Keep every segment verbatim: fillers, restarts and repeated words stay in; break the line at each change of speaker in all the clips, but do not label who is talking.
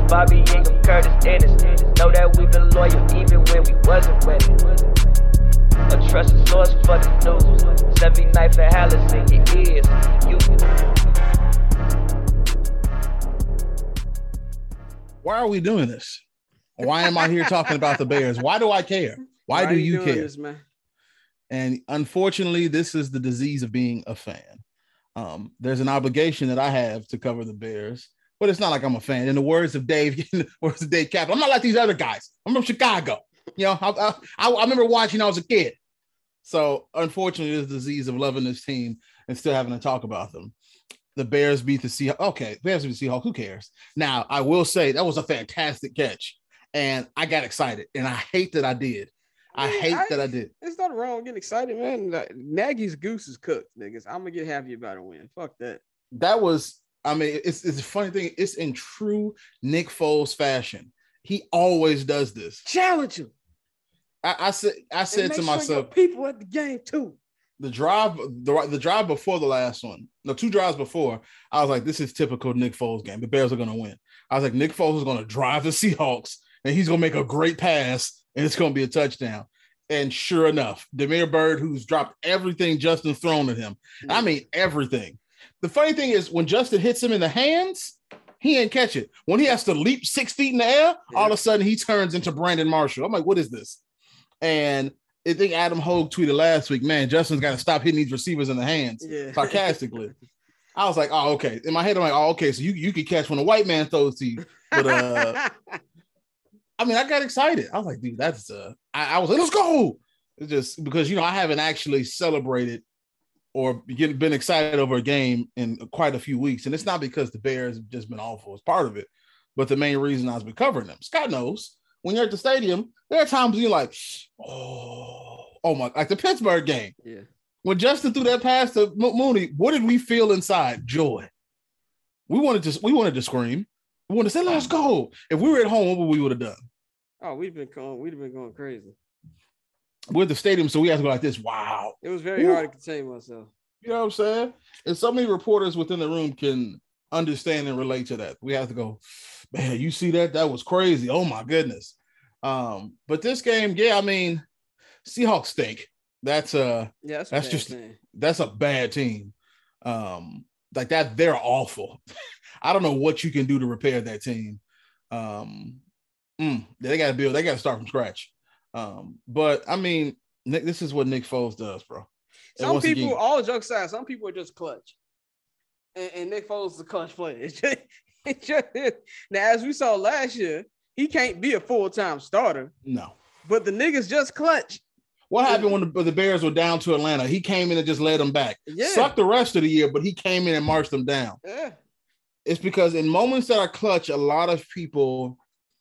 Bobby Ingram, Curtis Ennis. Know that we've been loyal even when we wasn't winning. A trusted source for the news. Every night for Hallis in your ears. You
Why are we doing this? Why am I here talking about the Bears? Why do I care? Why, Why do you, you care? This, man? And unfortunately, this is the disease of being a fan. Um, there's an obligation that I have to cover the Bears, but it's not like I'm a fan. In the words of Dave, in the words of Dave Kaplan, I'm not like these other guys. I'm from Chicago. You know, I, I, I remember watching when I was a kid. So unfortunately, there's the disease of loving this team and still having to talk about them. The Bears beat the Seahawks. Okay, Bears beat the Seahawks. Who cares? Now, I will say that was a fantastic catch, and I got excited, and I hate that I did. I, mean, I hate I, that I did.
There's nothing wrong with getting excited, man. Nagy's goose is cooked, niggas. I'm gonna get happy about a win. Fuck that.
That was, I mean, it's it's a funny thing. It's in true Nick Foles fashion. He always does this.
Challenge him.
I, I said, I said to
sure
myself,
people at the game too.
The drive, the, the drive before the last one, no, two drives before, I was like, this is typical Nick Foles game. The Bears are going to win. I was like, Nick Foles is going to drive the Seahawks, and he's going to make a great pass, and it's going to be a touchdown. And sure enough, Damiere Byrd, who's dropped everything Justin thrown at him. I mean, everything. The funny thing is, when Justin hits him in the hands, he ain't catch it. When he has to leap six feet in the air, yeah. all of a sudden he turns into Brandon Marshall. I'm like, what is this? And I think Adam Hogue tweeted last week, man, Justin's got to stop hitting these receivers in the hands, yeah. sarcastically. I was like, oh, okay. In my head, I'm like, oh, okay, so you, you can catch when a white man throws to you. But, uh, I mean, I got excited. I was like, dude, that's, uh, I, I was like, let's go. It's just because, you know, I haven't actually celebrated or get, been excited over a game in quite a few weeks. And it's not because the Bears have just been awful. It's part of it. But the main reason I've been covering them, Scott knows. When you're at the stadium, there are times you're like, oh, oh my, like the Pittsburgh game.
Yeah.
When Justin threw that pass to Mooney, what did we feel inside? Joy. We wanted to, we wanted to scream. We wanted to say, let's go. If we were at home, what would we would have done?
Oh, we'd been going, we'd have been going crazy.
We're at the stadium, so we have to go like this. Wow.
It was very Ooh. hard to contain myself.
You know what I'm saying? And so many reporters within the room can understand and relate to that. We have to go, man, you see that? That was crazy. Oh my goodness. Um, but this game, yeah, I mean, Seahawks stink. That's uh
yeah, that's,
that's just
thing.
that's a bad team. Um, like that, they're awful. I don't know what you can do to repair that team. Um, mm, they gotta build, they gotta start from scratch. Um, but I mean, Nick, this is what Nick Foles does, bro.
Some people, again, all jokes aside, some people are just clutch. And, and Nick Foles is a clutch player. It's just, it's just, now, as we saw last year, he can't be a full-time starter.
No.
But the niggas just clutch.
What happened when the, the Bears were down to Atlanta? He came in and just led them back.
Yeah.
Sucked the rest of the year, but he came in and marched them down.
Yeah.
It's because in moments that are clutch, a lot of people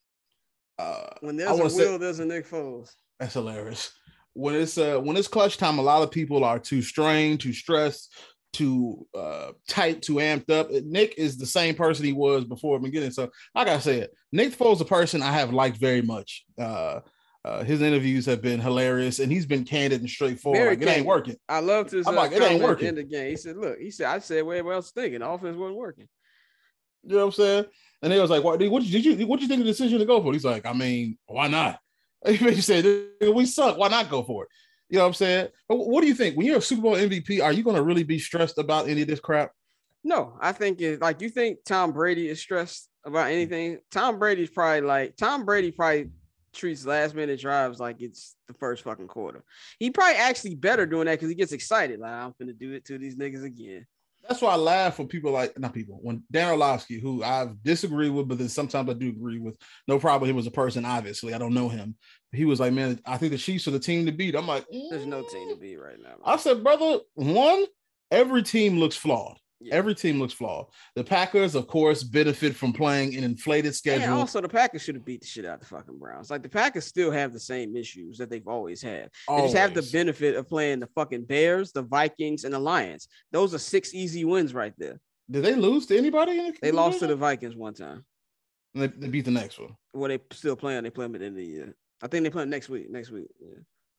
uh,
when there's a will, say, there's a Nick Foles.
That's hilarious. When it's uh, when it's clutch time, a lot of people are too strained, too stressed, too uh, tight, too amped up. Nick is the same person he was before the beginning. So like I said, Nick Foles is a person I have liked very much. Uh, uh, his interviews have been hilarious, and he's been candid and straightforward. Like, it ain't working.
I loved his.
I'm
uh,
like, it ain't working
in the game. He said, "Look," he said, "I said where else thinking the offense wasn't working."
You know what I'm saying? And they was like, "What? What did you? What did you think of the decision to go for?" He's like, "I mean, why not?" He said, "We suck. Why not go for it?" You know what I'm saying? But what do you think? When you're a Super Bowl M V P, are you going to really be stressed about any of this crap?
No, I think it like you think Tom Brady is stressed about anything. Tom Brady's probably like Tom Brady probably treats last minute drives like it's the first fucking quarter. He probably actually better doing that because he gets excited. Like, I'm gonna do it to these niggas again.
That's why I laugh when people like not people when Dan Orlovsky, who I've disagreed with, but then sometimes I do agree with. No problem. He was a person. Obviously, I don't know him. He was like, man, I think the Chiefs are the team to beat. I'm like, mm.
There's no team to beat right now. Man.
I said, brother, one, every team looks flawed. Yeah. Every team looks flawed. The Packers, of course, benefit from playing an inflated schedule.
And also, the Packers should have beat the shit out of the fucking Browns. Like, the Packers still have the same issues that they've always had. They always. just have the benefit of playing the fucking Bears, the Vikings, and the Lions. Those are six easy wins right there.
Did they lose to anybody? In the
they lost to the Vikings one time.
And they, they beat the next one.
Well, they still playing. They play them at the end of the year. I think they play them next week. Next week, yeah.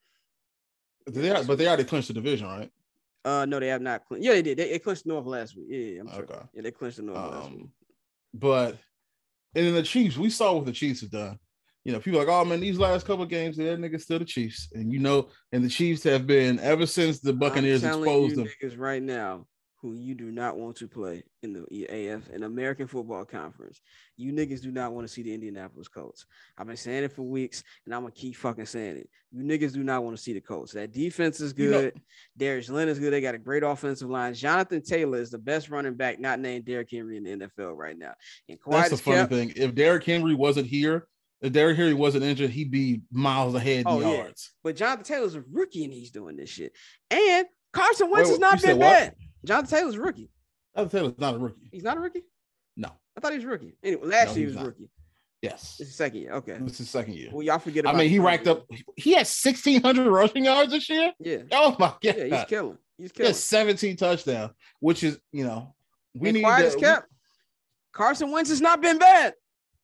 They are, but they already clinched the division, right?
Uh, no, they have not clinched. Yeah, they did. They, they clinched North last week. Yeah, I'm sure.
Okay.
Yeah, they clinched the North um, last week.
But And then the Chiefs, we saw what the Chiefs have done. You know, people are like, oh man, these last couple of games, that niggas still the Chiefs. And you know, and the Chiefs have been ever since the Buccaneers
I'm telling
exposed
you
them.
Niggas right now, who you do not want to play in the A F in American Football Conference. You niggas do not want to see the Indianapolis Colts. I've been saying it for weeks, and I'm gonna keep fucking saying it. You niggas do not want to see the Colts. That defense is good. You know, Darius Leonard is good. They got a great offensive line. Jonathan Taylor is the best running back, not named Derrick Henry in the N F L right now. And
that's the funny
kept,
thing. If Derrick Henry wasn't here, if Derrick Henry wasn't injured, he'd be miles ahead in oh, yards.
Yeah. But Jonathan Taylor's a rookie and he's doing this shit. And Carson Wentz
Wait,
has not been bad. Jonathan Taylor's a rookie.
Jonathan Taylor's not a rookie.
He's not a rookie?
No.
I thought he was a rookie. Anyway, last
no,
year he was
not.
a rookie.
Yes.
It's his second year. Okay.
It's his second year.
Well, y'all forget about
I mean, he racked up, he had sixteen hundred rushing yards this year.
Yeah.
Oh my God.
Yeah, he's killing. He's killing.
He has seventeen touchdowns, which is, you know, we
and
need
quiet as kept. Carson Wentz has not been bad.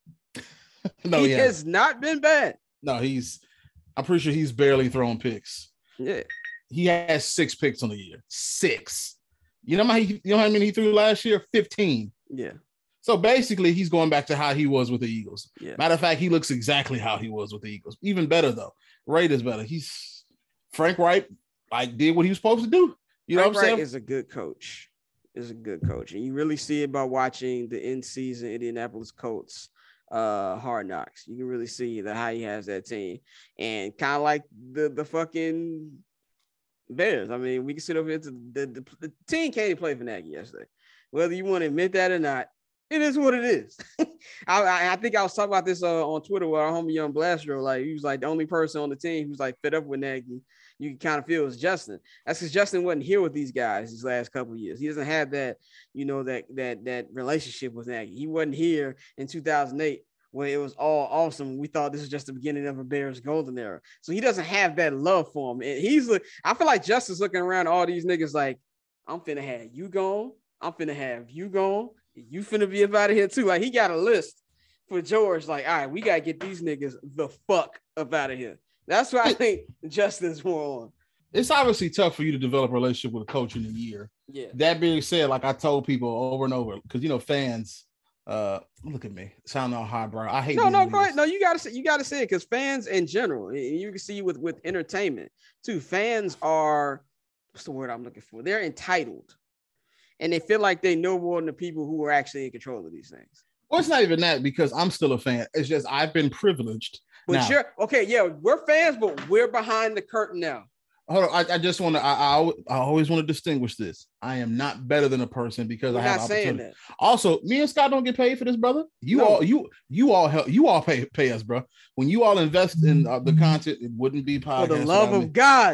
no,
he,
he
has not been bad.
No, he's, I'm pretty sure he's barely throwing picks.
Yeah.
He has six picks on the year. Six. You know how he, you know how many he threw last year? fifteen.
Yeah.
So basically, he's going back to how he was with the Eagles.
Yeah.
Matter of fact, he looks exactly how he was with the Eagles. Even better though. Wright is better. He's Frank Wright. Like did what he was supposed to do. You know
Frank
what I'm
Wright
saying?
Is a good coach. Is a good coach, and you really see it by watching the in-season Indianapolis Colts uh Hard Knocks. You can really see the how he has that team, and kind of like the the fucking Bears. I mean, we can sit over here to the, the, the team can't even play for Nagy yesterday. Whether you want to admit that or not, it is what it is. I, I, I think I was talking about this uh, on Twitter with our homie Young Blastro. Like he was like the only person on the team who's like fed up with Nagy. You can kind of feel is Justin. That's because Justin wasn't here with these guys these last couple of years. He doesn't have that, you know, that that that relationship with Nagy. He wasn't here in two thousand eight when it was all awesome. We thought this was just the beginning of a Bears golden era. So he doesn't have that love for him. And he's look. I feel like Justin's looking around at all these niggas like, I'm finna have you gone. I'm finna have you gone. You finna be up out of here too. Like he got a list for George. Like, all right, we gotta get these niggas the fuck up out of here. That's what I think Justin's more on.
It's obviously tough for you to develop a relationship with a coach in a year.
Yeah.
That being said, like I told people over and over, because you know, fans, uh, look at me, sound all highbrow. I hate.
No, no, go ahead. No, you gotta say you gotta say it because fans in general, and you can see with with entertainment too. Fans are what's the word I'm looking for? They're entitled, and they feel like they know more than the people who are actually in control of these things.
Well, it's not even that because I'm still a fan. It's just I've been privileged.
But now, you're okay, yeah, we're fans, but we're behind the curtain now.
Hold on, I, I just want to. I, I I always want to distinguish this. I am not better than a person because we're I have not saying that. Also, me and Scott don't get paid for this, brother. You no. all, you you all help. You all pay pay us, bro. When you all invest in uh, the content, it wouldn't be podcast.
For the love of me. God.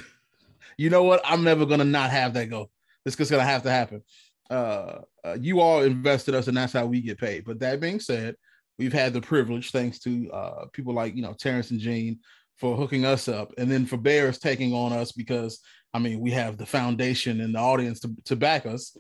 You know what? I'm never gonna not have that go. It's just gonna have to happen. Uh, uh, you all invested us, and that's how we get paid. But that being said, we've had the privilege, thanks to uh, people like, you know, Terrence and Gene for hooking us up. And then for Bears taking on us because, I mean, we have the foundation and the audience to, to back us.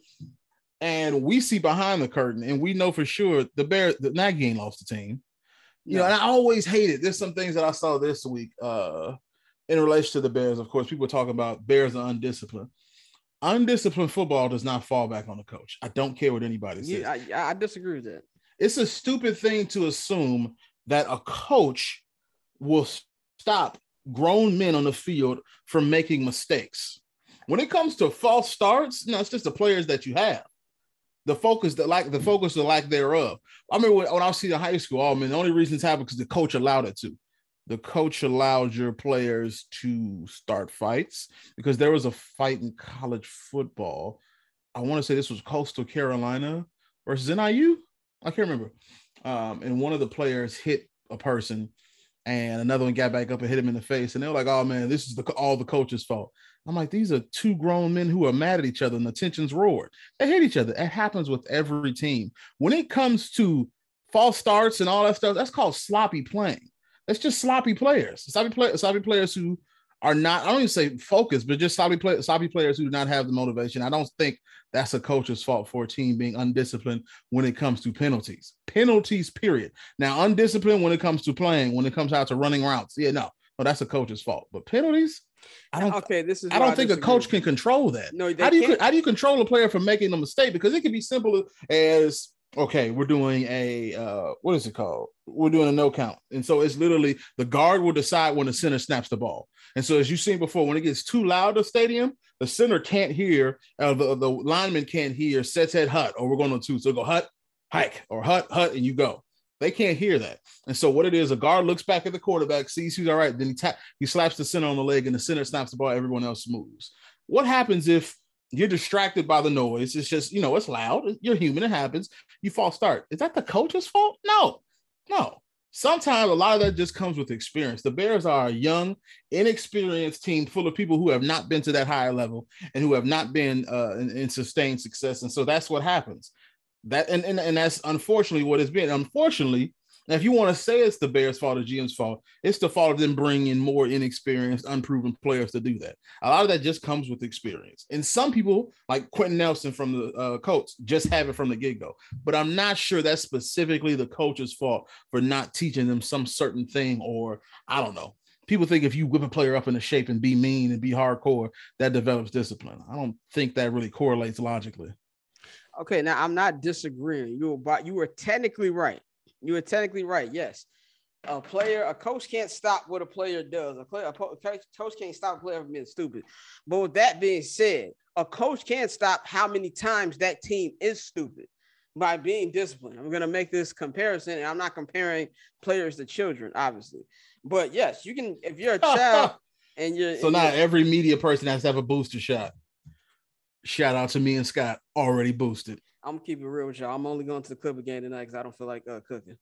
And we see behind the curtain and we know for sure the Bears, the Nagy ain't lost the team. You no. know, and I always hate it. There's some things that I saw this week uh, in relation to the Bears. Of course, people talk about Bears are undisciplined. Undisciplined football does not fall back on the coach. I don't care what anybody says.
Yeah, I, I disagree with that.
It's a stupid thing to assume that a coach will stop grown men on the field from making mistakes. When it comes to false starts, no, it's just the players that you have. The focus, the like, the focus, the lack thereof. I mean, when, when I was in high school, oh man, the only reason it's happened because the coach allowed it to. The coach allowed your players to start fights because there was a fight in college football. I want to say this was Coastal Carolina versus N I U. I can't remember. Um, and one of the players hit a person and another one got back up and hit him in the face. And they were like, oh man, this is the, all the coach's fault. I'm like, these are two grown men who are mad at each other and the tensions roared. They hate each other. It happens with every team. When it comes to false starts and all that stuff, that's called sloppy playing. That's just sloppy players. Sloppy, play, sloppy players who are not, I don't even say focused, but just sloppy, play, sloppy players who do not have the motivation. I don't think that's a coach's fault for a team being undisciplined when it comes to penalties. Penalties, period. Now, undisciplined when it comes to playing, when it comes out to running routes. Yeah, no, no, that's a coach's fault. But penalties, I don't. Okay, this is. I don't I think a coach can control that. No, how do you can't. how do you control a player from making a mistake? Because it can be simple as okay, we're doing a uh, what is it called? We're doing a no count, and so it's literally the guard will decide when the center snaps the ball. And so, as you've seen before, when it gets too loud in the stadium, the center can't hear, uh, the the lineman can't hear. Sets head hut, or we're going on two, so go hut, hike, or hut, hut, and you go. They can't hear that, and so what it is, a guard looks back at the quarterback, sees who's all right, then he tap, he slaps the center on the leg, and the center snaps the ball. Everyone else moves. What happens if you're distracted by the noise? It's just, you know, it's loud. You're human. It happens. You false start. Is that the coach's fault? No, no. Sometimes a lot of that just comes with experience. The Bears are a young, inexperienced team full of people who have not been to that higher level and who have not been uh, in, in sustained success. And so that's what happens. That and, and, and that's unfortunately what it's been. Unfortunately, now, if you want to say it's the Bears' fault or G M's fault, it's the fault of them bringing in more inexperienced, unproven players to do that. A lot of that just comes with experience. And some people, like Quentin Nelson from the uh, Colts, just have it from the get-go. But I'm not sure that's specifically the coach's fault for not teaching them some certain thing, or I don't know. People think if you whip a player up into shape and be mean and be hardcore, that develops discipline. I don't think that really correlates logically.
Okay, now I'm not disagreeing. You were, you were technically right. You were technically right. Yes, a player, a coach can't stop what a player does. A, player, a coach, coach can't stop a player from being stupid. But with that being said, a coach can't stop how many times that team is stupid by being disciplined. I'm going to make this comparison, and I'm not comparing players to children, obviously. But yes, you can. If you're a child and you're
so
and
now
you're,
every media person has to have a booster shot. Shout out to me and Scott, already boosted.
I'm gonna keep it real with y'all. I'm only going to the Clipper game tonight because I don't feel like uh, cooking.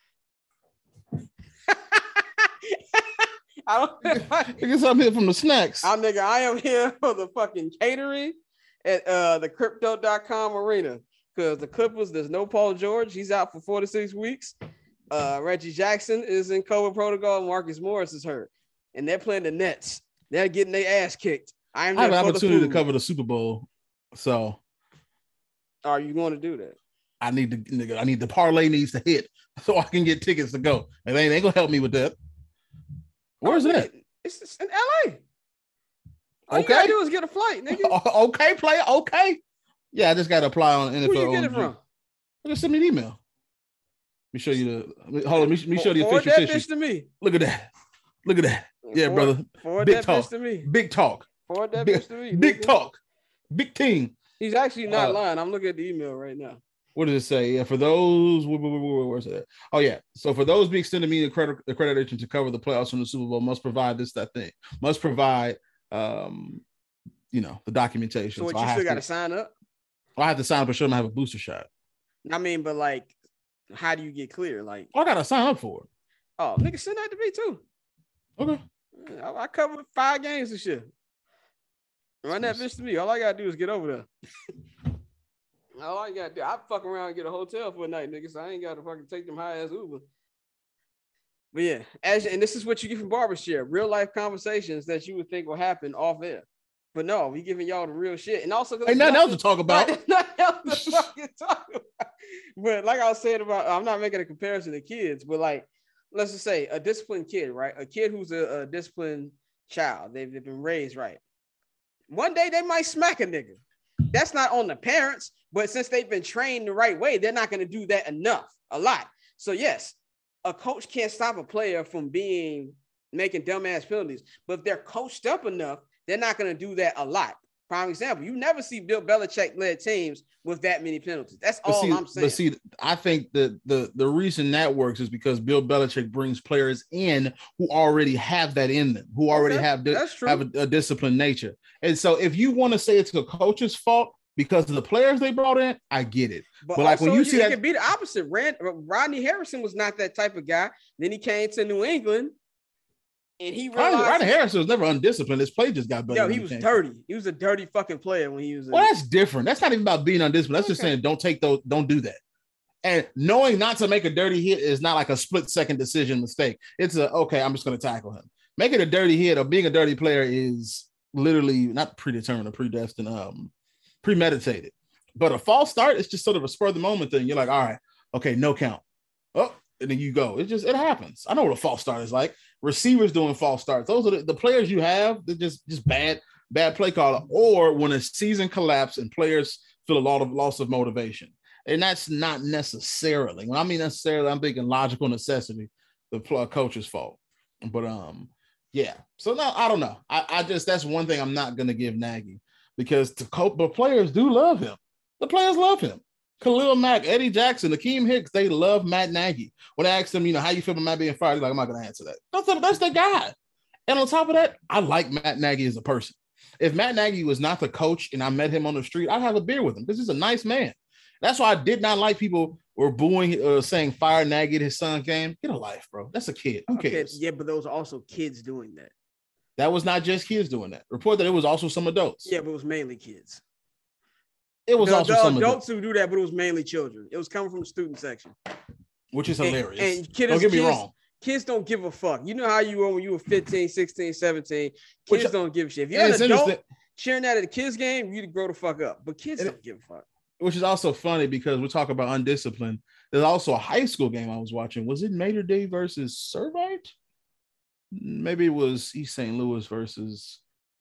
I don't. I
guess I'm here from the snacks.
I'm nigga. I am here for the fucking catering at uh, the Crypto dot com arena because the Clippers. There's no Paul George. He's out for four to six weeks. Uh, Reggie Jackson is in COVID protocol. Marcus Morris is hurt, and they're playing the Nets. They're getting their ass kicked. I am.
I have an opportunity to cover the Super Bowl, so.
Are you going to do that?
I need to, nigga, I need the parlay needs to hit so I can get tickets to go. And they ain't gonna help me with that. Where's
oh,
it at?
It's, it's in L A. All
okay.
you gotta do is get a flight, nigga.
Okay, player. Okay. Yeah, I just gotta apply on N F L.
Who you get it from?
Just send me an email. Let me show you the. Hold on. Let me, let me show you the
Forward
official
that
tissue.
bitch to me.
Look at that. Look at that. Yeah,
Forward,
brother.
Forward
Big
that
talk.
bitch to me.
Big talk.
Forward that
big,
bitch to me.
Big
nigga.
talk. Big team.
He's actually not
uh,
lying. I'm looking at the email right now.
What does it say? Yeah, for those, where, where, where, where's it? Oh, yeah. So for those being extended media credit, accreditation to cover the playoffs from the Super Bowl must provide this, that thing. Must provide, um, you know, the documentation.
So, what,
so
you
I
still got
to
to sign up?
I have to sign up and show them I have a booster shot.
I mean, but like, how do you get clear? Like,
I got to sign up for it.
Oh, nigga, send that to me too.
Okay.
I, I covered five games this year. Run that bitch to me. All I gotta do is get over there. All I gotta do, I fuck around and get a hotel for a night, nigga. So I ain't gotta fucking take them high ass Uber. But yeah, as and this is what you get from Barbershare, real life conversations that you would think will happen off air. But no, we giving y'all the real shit. And also,
ain't nothing else to talk about.
Right, nothing else to fucking talk about. But like I was saying about, I'm not making a comparison to kids, but like, let's just say a disciplined kid, right? A kid who's a, a disciplined child. They've, they've been raised right. One day they might smack a nigga. That's not on the parents, but since they've been trained the right way, they're not going to do that enough, a lot. So yes, a coach can't stop a player from being, making dumbass penalties, but if they're coached up enough, they're not going to do that a lot. Prime example, you never see Bill Belichick led teams with that many penalties. That's all
see,
I'm saying.
But see, I think that the, the reason that works is because Bill Belichick brings players in who already have that in them, who already
okay,
have, di-
that's true.
have a, a disciplined nature. And so if you want to say it's the coach's fault because of the players they brought in, I get it.
But,
but like
also,
when you
it
see that,
could be the opposite. Rand, Rodney Harrison was not that type of guy. Then he came to New England. And he realized
Rodney Harrison was never undisciplined. His play just got better.
Yo, he was dirty. He was a dirty fucking player when he was.
Well, that's different. That's not even about being undisciplined. That's okay. Just saying don't take those, don't do that. And knowing not to make a dirty hit is not like a split second decision mistake. It's a okay, I'm just going to tackle him. Making a dirty hit or being a dirty player is literally not predetermined or predestined, um, premeditated. But a false start is just sort of a spur of the moment thing. You're like, all right, okay, no count. Oh, and then you go. It just it happens. I know what a false start is like. Receivers doing false starts. Those are the, the players you have. They're just just bad, bad play caller. Or when a season collapses and players feel a lot of loss of motivation. And that's not necessarily, when I mean necessarily, I'm thinking logical necessity, the coach's fault. But um, yeah. So no, I don't know. I, I just, that's one thing I'm not going to give Nagy, because to coach, but players do love him. The players love him. Khalil Mack, Eddie Jackson, Akeem Hicks, they love Matt Nagy. When I asked them, you know, how you feel about Matt being fired, he's like, I'm not going to answer that. That's the, that's the guy. And on top of that, I like Matt Nagy as a person. If Matt Nagy was not the coach and I met him on the street, I'd have a beer with him because he's a nice man. That's why I did not like people were booing, uh, saying fire Nagy at his son's game. Get a life, bro. That's a kid. Who cares?
Okay, yeah, but those are also kids doing that.
That was not just kids doing that. Report that it was also some adults.
Yeah, but it was mainly kids.
It was
the,
also
the
some
adults
adults
who do that, but it was mainly children. It was coming from the student section,
which is hilarious.
And, and kids,
don't get me
kids,
wrong.
Kids don't give a fuck. You know how you were when you were fifteen, sixteen, seventeen. Kids
Which,
don't give a shit. If you're an adult cheering that at a kid's game, you grow the fuck up. But kids
and
don't give a fuck.
Which is also funny because we talk about undisciplined. There's also a high school game I was watching. Was it Mater Day versus Servite? Maybe it was East Saint Louis versus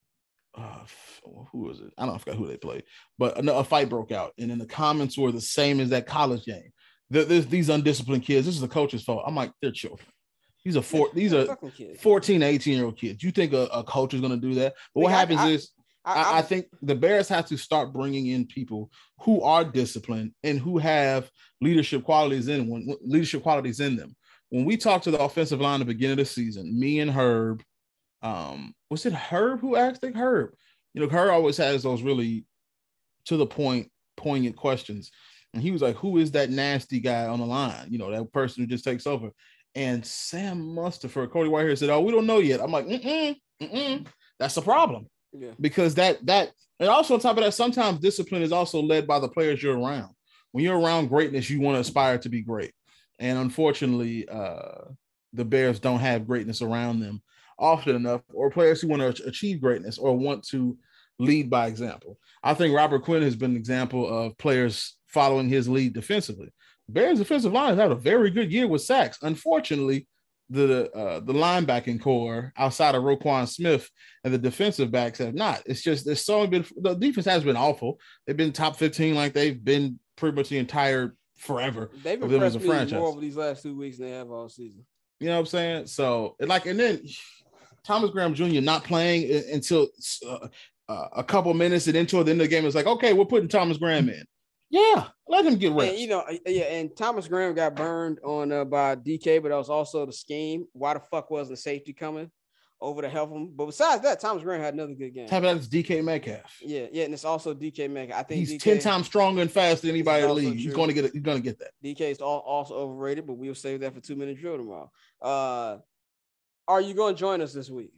uh, who was it? I don't know, I forgot who they played, but a, a fight broke out, and then the comments were the same as that college game. There's these undisciplined kids. This is the coach's fault. I'm like, they're children. These are four. These are fourteen, eighteen year old kids. You think a, a coach is going to do that? But what I, happens I, is, I, I, I think the Bears have to start bringing in people who are disciplined and who have leadership qualities in when leadership qualities in them. When we talked to the offensive line at the beginning of the season, me and Herb, um, was it Herb who asked? I think Herb. You know, Herb always has those really to the point, poignant questions. And he was like, who is that nasty guy on the line? You know, that person who just takes over. And Sam Mustipher, Cody Whitehair said, oh, we don't know yet. I'm like, mm-mm, mm-mm. That's the problem.
Yeah.
Because that, that, and also on top of that, sometimes discipline is also led by the players you're around. When you're around greatness, you want to aspire to be great. And unfortunately, uh, the Bears don't have greatness around them often enough, or players who want to achieve greatness or want to lead by example. I think Robert Quinn has been an example of players following his lead defensively. Bears defensive line has had a very good year with sacks. Unfortunately, the uh, the linebacking core outside of Roquan Smith and the defensive backs have not. It's just there's so been the defense has been awful. They've been top fifteen like they've been pretty much the entire forever.
They've
of them as a franchise
more over these last two weeks than they have all season.
You know what I'm saying? So like, and then Thomas Graham Junior not playing until uh, uh, a couple minutes and into the end of the game. It's like, okay, we're putting Thomas Graham in. Yeah, let him get reps.
And, you know, yeah, and Thomas Graham got burned on uh, by D K, but that was also the scheme. Why the fuck wasn't safety coming over to help him? But besides that, Thomas Graham had another good game.
How about it's D K Metcalf?
Yeah, yeah, and it's also D K Metcalf. I think
he's
D K,
ten times stronger and faster than anybody in the league.
True.
He's going to get it. He's going to get that.
D K is also overrated, but we'll save that for two minute drill tomorrow. Uh, are you going to join us this week?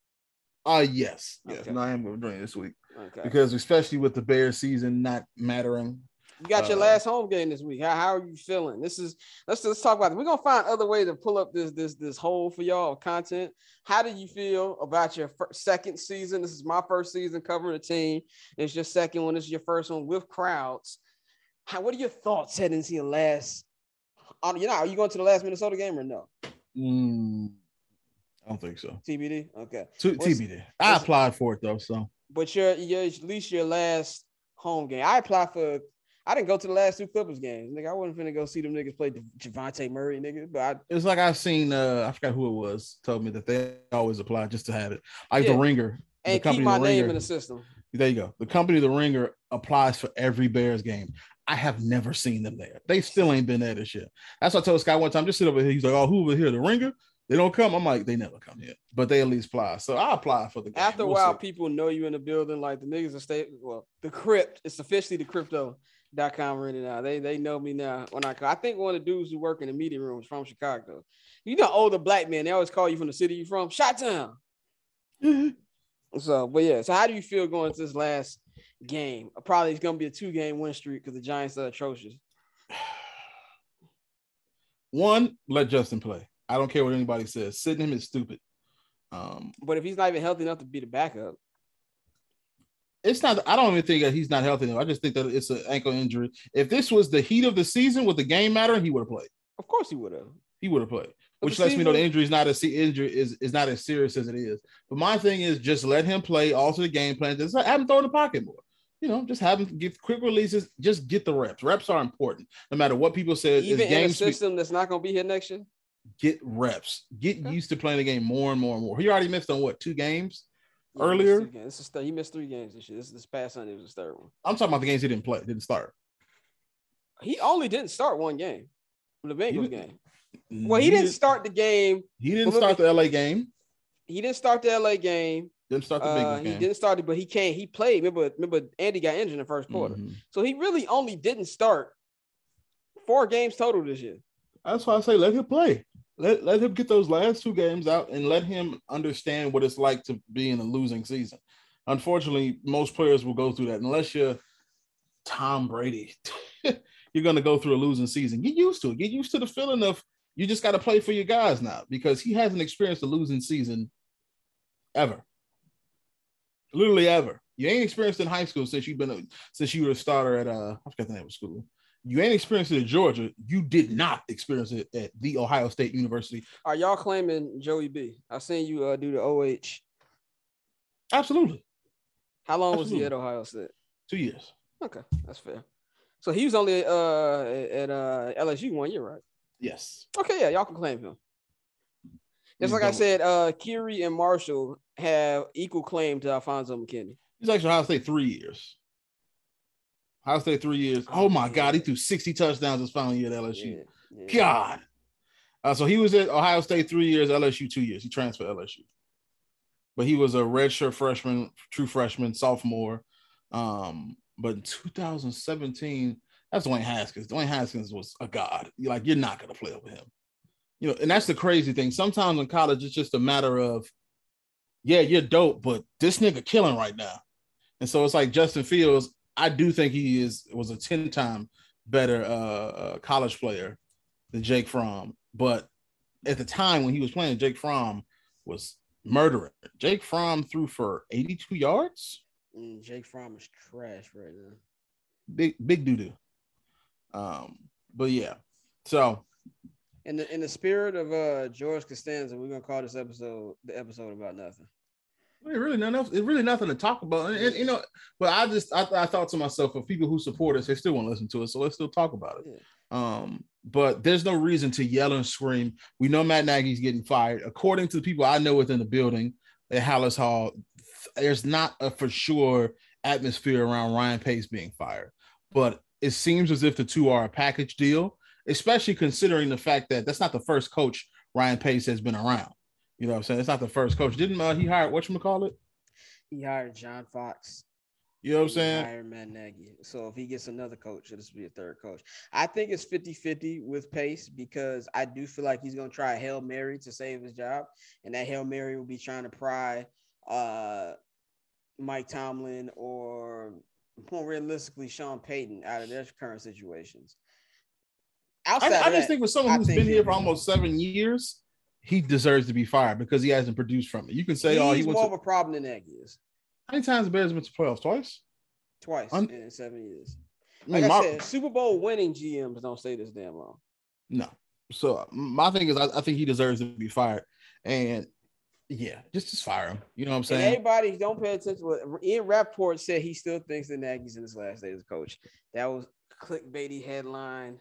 Uh yes, yes,
okay.
and I am going to join this week
okay.
because especially with the Bears season not mattering.
You got your uh, last home game this week. How, how are you feeling? This is let's let's talk about it. We're gonna find other ways to pull up this this this hole for y'all of content. How do you feel about your first, second season? This is my first season covering a team. It's your second one. This is your first one with crowds. How what are your thoughts heading into your last? Um, you know, are you going to the last Minnesota game or no?
Mm, I don't think so.
T B D. Okay.
T- TBD. I applied for it though, so.
But your your at least your last home game. I applied for. I didn't go to the last two Clippers games. Nigga, I wasn't finna go see them niggas play Javante Murray, nigga. But I,
it's like I've seen, uh, I forgot who it was, told me that they always apply just to have it. Like yeah. the Ringer.
And
the
keep my
the
name
Ringer,
in the system.
There you go. The company, The Ringer, applies for every Bears game. I have never seen them there. They still ain't been there this year. That's what I told Scott one time. Just sit over here. He's like, oh, who over here? The Ringer? They don't come. I'm like, they never come here. But they at least apply. So I apply for the game.
After a
we'll
while,
see.
people know you in the building. Like the niggas are stay. Well, the crypt. It's officially the crypto. Dot com ready now. They they know me now. When I call, I think one of the dudes who work in the media room is from Chicago. You know, older black men. They always call you from the city you from. Chi-Town. Mm-hmm. So, but yeah. So, how do you feel going to this last game? Probably it's gonna be a two game win streak because the Giants are atrocious.
One, let Justin play. I don't care what anybody says. Sitting him is stupid. Um,
but if he's not even healthy enough to be the backup.
It's not, I don't even think that he's not healthy enough. I just think that it's an ankle injury. If this was the heat of the season with the game matter, he would have played.
Of course he would have.
He would have played, but which lets season, me know the injury is not as injury is, is not as serious as it is. But my thing is just let him play, alter the game plan. Just have him throw in the pocket more. you know, just have them get quick releases. Just get the reps. Reps are important, no matter what people say.
Even in a system that's not going to be here next year.
Get reps. Get okay. used to playing the game more and more and more. He already missed on what two games
yeah,
earlier.
He missed, this is th- he missed three games this year. This, this past Sunday was his third one.
I'm talking about the games he didn't play, didn't start.
He only didn't start one game, the Bengals game. Well, he, he didn't start the game.
He didn't well, start the L A game.
He didn't start the L A game.
Didn't start the Bengals
uh,
game.
He didn't start it, but he can't. He played. Remember, remember, Andy got injured in the first quarter, mm-hmm. so he really only didn't start four games total this year.
That's why I say let him play. Let let him get those last two games out and let him understand what it's like to be in a losing season. Unfortunately, most players will go through that unless you're Tom Brady. You're going to go through a losing season. Get used to it. Get used to the feeling of you just got to play for your guys now because he hasn't experienced a losing season ever. Literally ever. You ain't experienced in high school since you've been a, since you were a starter at uh I forgot the name of school. You ain't experienced it at Georgia. You did not experience it at the Ohio State University.
Are y'all claiming Joey B? I seen you uh, do the O H.
Absolutely.
How long
Absolutely.
was he at Ohio State?
Two years.
Okay, that's fair. So he was only uh, at uh, L S U one year, right?
Yes.
Okay, yeah, y'all can claim him. Just like I said, uh, Kiri and Marshall have equal claim to Alfonso McKinney.
He's actually Ohio State three years. Ohio State three years. Oh my God, he threw sixty touchdowns his final year at L S U. Yeah, yeah. God. Uh, so he was at Ohio State three years, L S U two years. He transferred to L S U. But he was a redshirt freshman, true freshman, sophomore. Um, but in two thousand seventeen, that's Dwayne Haskins. Dwayne Haskins was a god. You're like, you're not going to play over him. You know, and that's the crazy thing. Sometimes in college, it's just a matter of, yeah, you're dope, but this nigga killing right now. And so it's like Justin Fields, I do think he is was a ten-time better uh, college player than Jake Fromm. But at the time when he was playing, Jake Fromm was murdering. Jake Fromm threw for eighty-two yards.
Mm, Jake Fromm is trash right now.
Big, big doo-doo. Um, but yeah. So
in the in the spirit of uh George Costanza, we're gonna call this episode the episode about nothing.
It really nothing else. It's really nothing to talk about. And, and you know, but I just I, I thought to myself, for people who support us, they still want to listen to us, so let's still talk about it. Yeah. Um, but there's no reason to yell and scream. We know Matt Nagy's getting fired. According to the people I know within the building at Hallis Hall, there's not a for sure atmosphere around Ryan Pace being fired. But it seems as if the two are a package deal, especially considering the fact that that's not the first coach Ryan Pace has been around. You know what I'm saying? It's not the first coach. Didn't uh, he hire, whatchamacallit?
He hired John Fox.
You know what I'm saying?
He hired Matt Nagy. So if he gets another coach, it'll be a third coach. I think it's fifty-fifty with Pace because I do feel like he's going to try a Hail Mary to save his job. And that Hail Mary will be trying to pry uh, Mike Tomlin or more realistically Sean Payton out of their current situations.
Outside I, I just that, think with someone who's been here for almost seven years, he deserves to be fired because he hasn't produced from it. You can say,
he's
oh, he
more
went
of
to...
a problem than Nagy is.
How many times the Bears went to playoffs? Twice?
Twice
Un-
in seven years.
I
Like
mean,
I
my...
said, Super Bowl winning G Ms don't stay this damn long.
No. So my thing is, I, I think he deserves to be fired. And yeah, just, just fire him. You know what I'm saying?
And everybody don't pay attention. Ian Rappaport said he still thinks that Nagy's in his last day as coach. That was a clickbaity headline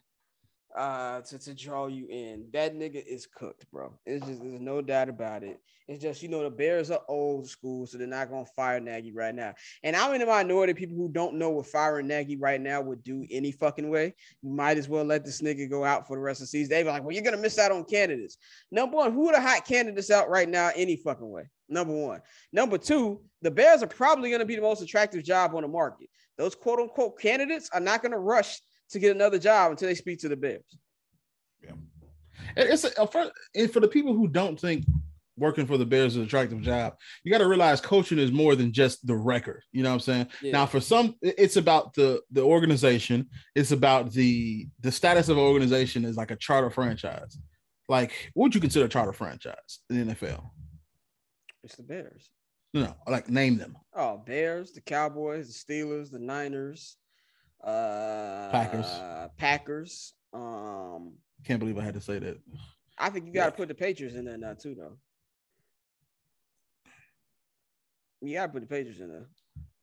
uh to, to draw you in. That nigga is cooked, bro. It's just there's no doubt about it. It's just, you know, the Bears are old school, so they're not gonna fire Nagy right now. And I'm in the minority of people who don't know what firing Nagy right now would do any fucking way. You might as well let this nigga go out for the rest of the season. They be like, well, you're gonna miss out on candidates. Number one, who are the hot candidates out right now any fucking way? Number one. Number two, the Bears are probably gonna be the most attractive job on the market. Those quote unquote candidates are not gonna rush to get another job until they speak to the Bears.
Yeah, and it's a, for, and for the people who don't think working for the Bears is an attractive job, you got to realize coaching is more than just the record. You know what I'm saying? Yeah. Now, for some, it's about the the organization. It's about the the status of an organization is like a charter franchise. Like, what would you consider a charter franchise in the N F L?
It's the Bears.
No, like name them.
Oh, Bears, the Cowboys, the Steelers, the Niners. Uh,
Packers.
Packers. Um,
Can't believe I had to say that.
I think you got to yeah. put the Patriots in there now too, though. You got to put the Patriots in there.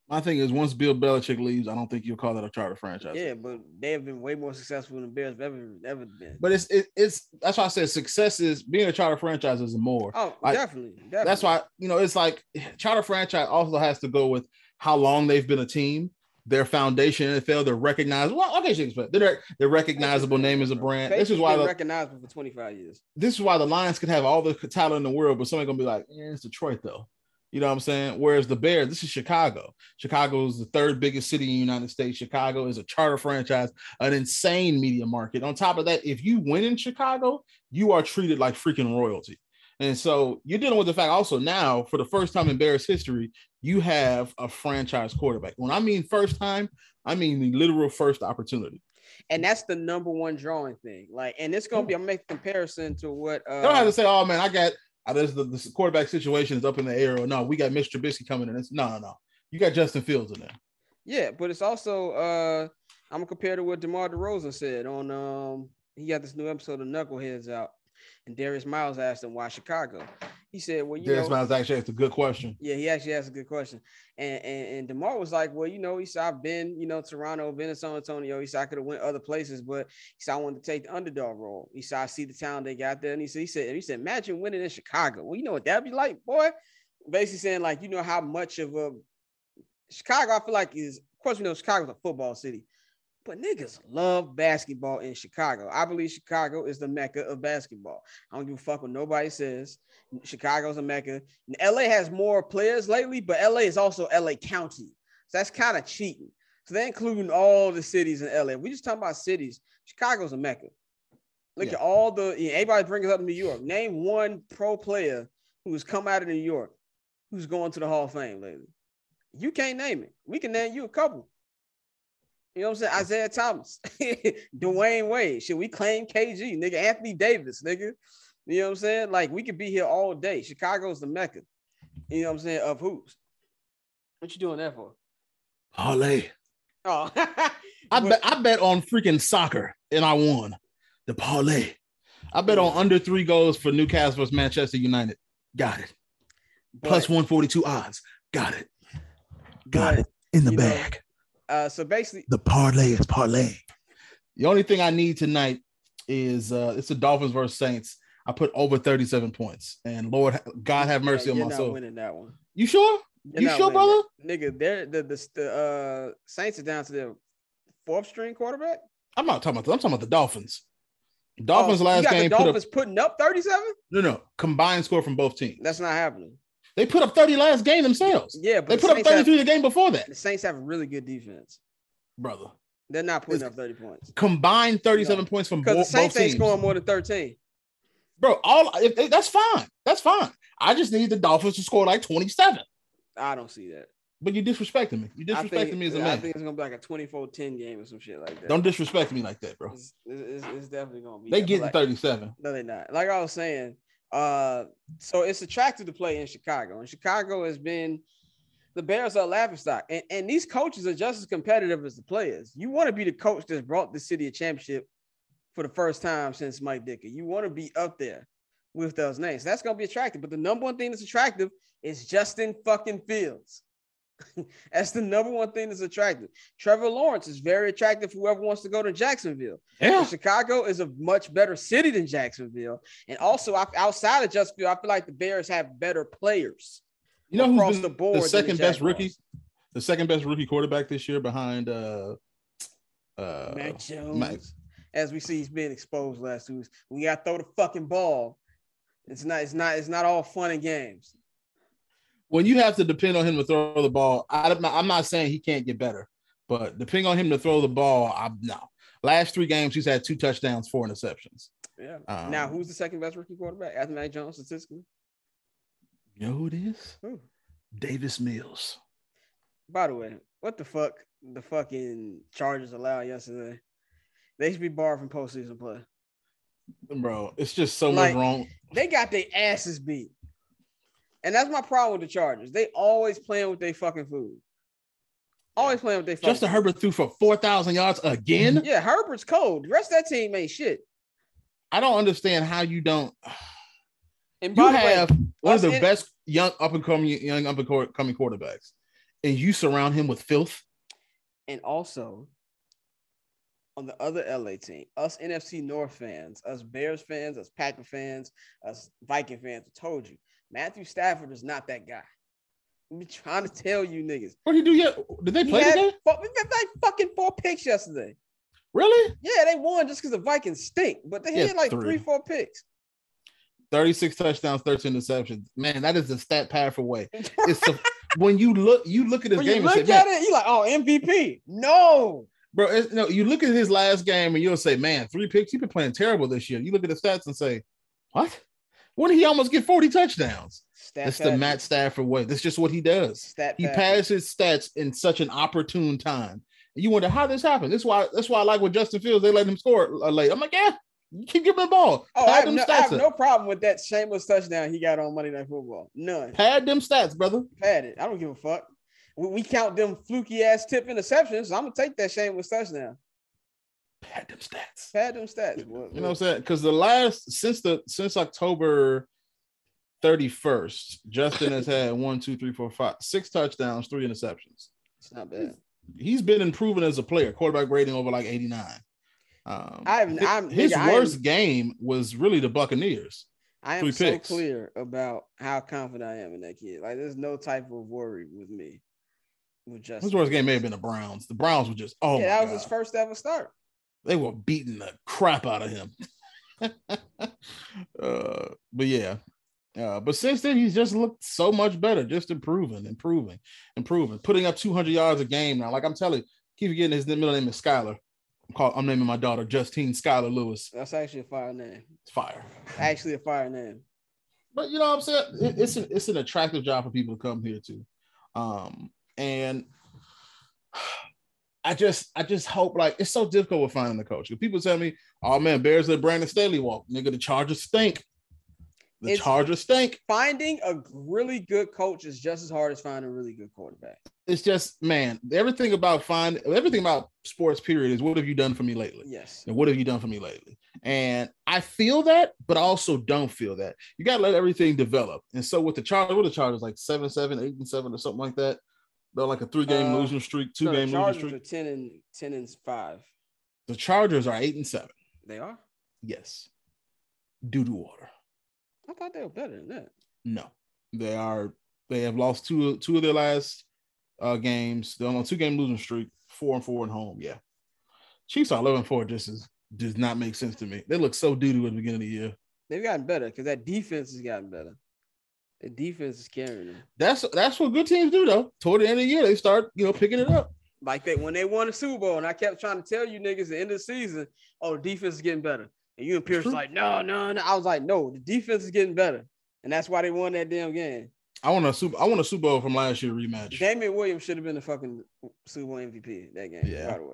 My thing is, once Bill Belichick leaves, I don't think you'll call that a charter franchise.
Yeah, but they have been way more successful than the Bears have ever ever been.
But it's it, it's that's why I said success is being a charter franchise is more.
Oh,
like,
definitely, definitely.
That's why you know it's like charter franchise also has to go with how long they've been a team, their foundation in the N F L, they're recognized. Well, okay, Shakespeare, they're their recognizable name as a brand. This is why
they're
the,
recognizable for twenty-five years.
This is why the Lions could have all the talent in the world, but somebody's gonna be like, eh, it's Detroit though. You know what I'm saying? Whereas the Bears, this is Chicago. Chicago is the third biggest city in the United States. Chicago is a charter franchise, an insane media market. On top of that, if you win in Chicago, you are treated like freaking royalty. And so you're dealing with the fact also now, for the first time in Bears history, you have a franchise quarterback. When I mean first time, I mean the literal first opportunity.
And that's the number one drawing thing. Like, and it's going to be, I'm making a comparison to what. Uh,
I don't have to say, oh man, I got, There's the, the quarterback situation is up in the air. Or no, we got Mitch Trubisky coming in. It's, no, no, no. You got Justin Fields in there.
Yeah, but it's also uh, I'm gonna compare to what DeMar DeRozan said on um he got this new episode of Knuckleheads out, and Darius Miles asked him why Chicago. He said, "Well, you
Darius
know,
Miles actually asked a good question."
Yeah, he actually asked a good question, and and, and DeMar was like, "Well, you know, he said I've been, you know, Toronto, been in San Antonio. He said I could have went other places, but he said I wanted to take the underdog role. He said I see the talent they got there, and he said he said he said imagine winning in Chicago. Well, you know what that'd be like, boy. Basically saying like, you know how much of a Chicago I feel like is, of course, we know Chicago's a football city." But niggas love basketball in Chicago. I believe Chicago is the mecca of basketball. I don't give a fuck what nobody says. Chicago's a mecca. And L A has more players lately, but L A is also L A County. So that's kind of cheating. So they're including all the cities in L A. We just talking about cities. Chicago's a mecca. Look yeah. at all the, yeah, everybody brings up New York. Name one pro player who's come out of New York who's going to the Hall of Fame lately. You can't name it. We can name you a couple. You know what I'm saying? Isaiah Thomas, Dwayne Wade. Should we claim K G? Nigga, Anthony Davis, nigga. You know what I'm saying? Like, we could be here all day. Chicago's the mecca. You know what I'm saying? Of hoops. What you doing that for?
Parlay.
Oh.
I bet I bet on freaking soccer and I won. The parlay. I bet on under three goals for Newcastle versus Manchester United. Got it. But, plus one forty-two odds. Got it. Got but, it. In the bag.
Know, Uh, so basically,
the parlay is parlay. The only thing I need tonight is uh, it's the Dolphins versus Saints. I put over thirty-seven points, and Lord God have mercy
yeah,
on my soul.
You're not winning that one.
You sure?
You're
you sure, brother?
That. Nigga, they're the the, the uh, Saints are down to their fourth string quarterback.
I'm not talking about. The, I'm talking about the Dolphins. Dolphins oh, last
you got
game.
The Dolphins
put up,
putting up thirty-seven.
No, no, combined score from both teams.
That's not happening.
They put up thirty last game themselves.
Yeah, but
they
the
put
Saints
up thirty-three
have,
the game before that.
The Saints have a really good defense.
Brother,
they're not putting it's up thirty points.
Combined thirty-seven no. points from both teams.
Because the Saints ain't scoring more than thirteen.
Bro, all if, if, that's fine. That's fine. I just need the Dolphins to score like twenty-seven.
I don't see that.
But you disrespecting me. You disrespecting think, me as a man.
I think it's gonna be like a twenty-four ten game or some shit like that.
Don't disrespect me like that, bro.
It's, it's, it's definitely gonna be.
They getting like, thirty-seven.
No, they're not. Like I was saying, uh, so it's attractive to play in Chicago, and Chicago has been. The Bears are a laughingstock, and, and these coaches are just as competitive as the players. You want to be the coach that's brought the city a championship for the first time since Mike Ditka. You want to be up there with those names. That's going to be attractive. But the number one thing that's attractive is Justin fucking Fields. That's the number one thing that's attractive. Trevor Lawrence is very attractive for whoever wants to go to Jacksonville. Yeah. Chicago is a much better city than Jacksonville. And also, outside of Jacksonville, I feel like the Bears have better players.
You know who's been the, board the second the best rookie? The second best rookie quarterback this year behind uh uh
Mac Jones. Mac. As we see, he's been exposed last two weeks. We gotta throw the fucking ball. It's not, it's not, it's not all fun and games.
When you have to depend on him to throw the ball, I'm not, I'm not saying he can't get better, but depending on him to throw the ball, I'm no. Last three games, he's had two touchdowns, four interceptions.
Yeah. Um, now, who's the second best rookie quarterback? After Mac Jones, statistically?
You know who it is?
Who?
Davis Mills.
By the way, what the fuck the fucking Chargers allowed yesterday? They should be barred from postseason play.
Bro, it's just so
like,
much wrong.
They got their asses beat. And that's my problem with the Chargers. They always playing with their fucking food. Always playing with their fucking
Justin food. Herbert threw for four thousand yards again?
Yeah, Herbert's cold. The rest of that team ain't shit.
I don't understand how you don't...
And
you have
way,
one of the in, best young up and coming young up and coming quarterbacks and you surround him with filth.
And also, on the other L A team, us N F C North fans, us Bears fans, us Packer fans, us Viking fans, I told you, Matthew Stafford is not that guy. I'm trying to tell you niggas.
What did he do yet? Did they
He
play
had,
today?
fu- we had like fucking four picks yesterday.
Really?
Yeah, they won just because the Vikings stink, but they
Yeah,
had like
three.
three, four picks.
thirty-six touchdowns, thirteen interceptions. Man, that is the stat powerful way. It's a, when you look, you look at this
When
game
you
and
look
say,
at
man,
it, you like, oh, M V P. No.
bro, it's, no, you look at his last game and you'll say, man, three picks. He's been playing terrible this year. You look at the stats and say, what? When did he almost get forty touchdowns?
Stat
That's the
pattern.
Matt Stafford way. That's just what he does.
Stat
He
pattern.
passes stats in such an opportune time. And you wonder how this happened. That's why. That's why I like with Justin Fields. They let him score uh, late. I'm like, yeah, you keep giving him the ball.
Oh,
Pad
I have,
them
no, I
stats
have
up.
no problem with that shameless touchdown he got on Monday Night Football. None.
Pad them stats, brother.
Pad it. I don't give a fuck. We, we count them fluky ass tip interceptions. So I'm gonna take that shameless touchdown.
Pad them stats.
Pad them stats. What,
You know what I'm saying? Because the last since the since October thirty-first, Justin has had one, two, three, four, five, six touchdowns, three interceptions.
It's not bad.
He's been improving as a player. Quarterback rating over like eighty-nine. Um,
I have-
his,
I'm-
his
nigga, I
worst
am-
game was really the Buccaneers.
I am
Three
so
picks.
clear about how confident I am in that kid. Like, there's no type of worry with me. With Justin.
His worst game may have been the Browns. The Browns were just oh
yeah,
my
that was
God.
his first ever start.
They were beating the crap out of him. uh, but yeah. Uh, but since then, he's just looked so much better, just improving, improving, improving, putting up two hundred yards a game now. Like I'm telling you, keep forgetting his middle name is Skylar. I'm, call, I'm naming my daughter Justine Skylar Lewis.
That's actually a fire name.
It's fire.
Actually, a fire name.
But you know what I'm saying? It, it's, an, it's an attractive job for people to come here to. Um, and I just I just hope, like, it's so difficult with finding the coach. If people tell me, oh man, Bears let Brandon Staley walk. Nigga, the Chargers stink. The
It's-
Chargers stink.
Finding a really good coach is just as hard as finding a really good quarterback.
It's just, man, everything about find everything about sports, period, is what have you done for me lately?
Yes.
And what have you done for me lately? And I feel that, but I also don't feel that. You gotta let everything develop. And so with the Chargers, what are the Chargers, like seven, seven, eight, and seven, or something like that? They're like a three-game
Uh,
losing streak,
No, the
two-game losing
Chargers
streak.
are ten and ten and five.
The Chargers are eight and seven.
They are.
Yes. Doo-doo water.
I thought they were better than that.
No. They are, they have lost two, two of their last uh, games. They're on a two-game losing streak, four and four at home. Yeah. Chiefs are eleven and four. Just is, does not make sense to me. They look so doo-doo at the beginning of the year.
They've gotten better because that defense has gotten better. The defense is carrying them.
That's that's what good teams do, though. Toward the end of the year, they start, you know, picking it up.
Like they when they won the Super Bowl, and I kept trying to tell you niggas at the end of the season, oh, the defense is getting better. And you and Pierce
true.
like, no, no, no. I was like, no, the defense is getting better. And that's why they won that damn game.
I want a super. I want a Super Bowl from last year rematch.
Damian Williams should have been the fucking Super Bowl M V P that game,
Yeah.
by the way.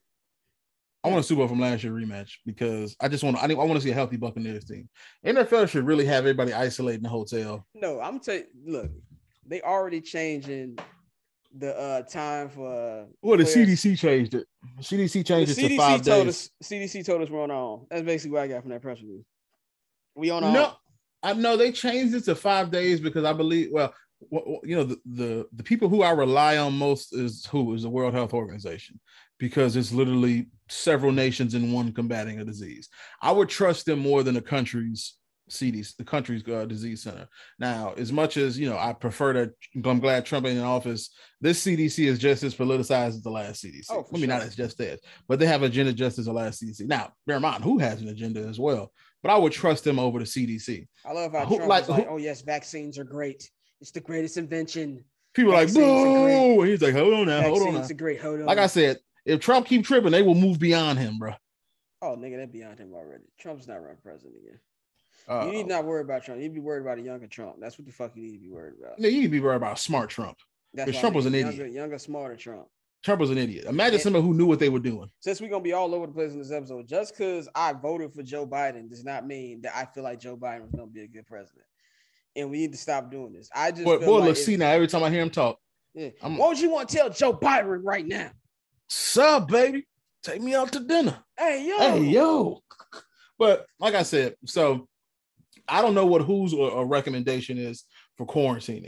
I want a Super Bowl from last year rematch because I just want to. I, need- I want to see a healthy Buccaneers team. N F L should really have everybody isolated in the hotel.
No, I'm gonna tell you, look, they already changing the uh time for uh,
Well, the
players.
C D C changed it. C D C
The
changed it
C
to
D C
five
told
days.
us C D C told us we're on our own. That's basically what I got from that press release. We on our
No,
own.
I know they changed it to five days because I believe. Well, wh- wh- you know, the, the the people who I rely on most is who is the World Health Organization, because it's literally several nations in one combating a disease. I would trust them more than the country's C D C, the country's uh, disease center. Now, as much as, you know, I prefer that, I'm glad Trump ain't in office. This C D C is just as politicized as the last C D C.
Oh, for
I mean, not
sure.
as just as, but they have agenda just as the last C D C. Now, bear in mind who has an agenda as well, but I would trust them over the C D C.
I love how
Who-
Trump
like,
was like,
who-
oh yes, vaccines are great. It's the greatest invention.
People are like,
Vaccines are great.
boo. He's like, hold on now, hold on now.
Vaccines are great. Hold on.
Like I said, if Trump keep tripping, they will move beyond him, bro.
oh nigga, they're beyond him already. Trump's not running president again.
Uh,
You need not worry about Trump. You need to be worried about a younger Trump. That's what the fuck you need to be worried about.
you need to be worried about smart Trump.
That's
Because
what I
Trump was
mean.
an
younger,
idiot.
Younger, smarter Trump.
Trump was an idiot. Imagine
And-
somebody who knew what they were doing.
Since we're gonna be all over the place in this episode, just because I voted for Joe Biden does not mean that I feel like Joe Biden was gonna be a good president. And we need to stop doing this. I just
Boy,
feel
boy
like
look, see now every time I hear him talk,
yeah.
I'm-
What would you want to tell Joe Biden right now?
sup, baby? Take me out to dinner.
Hey yo,
Hey, yo. But like I said, so I don't know what who's or, or recommendation is for quarantining,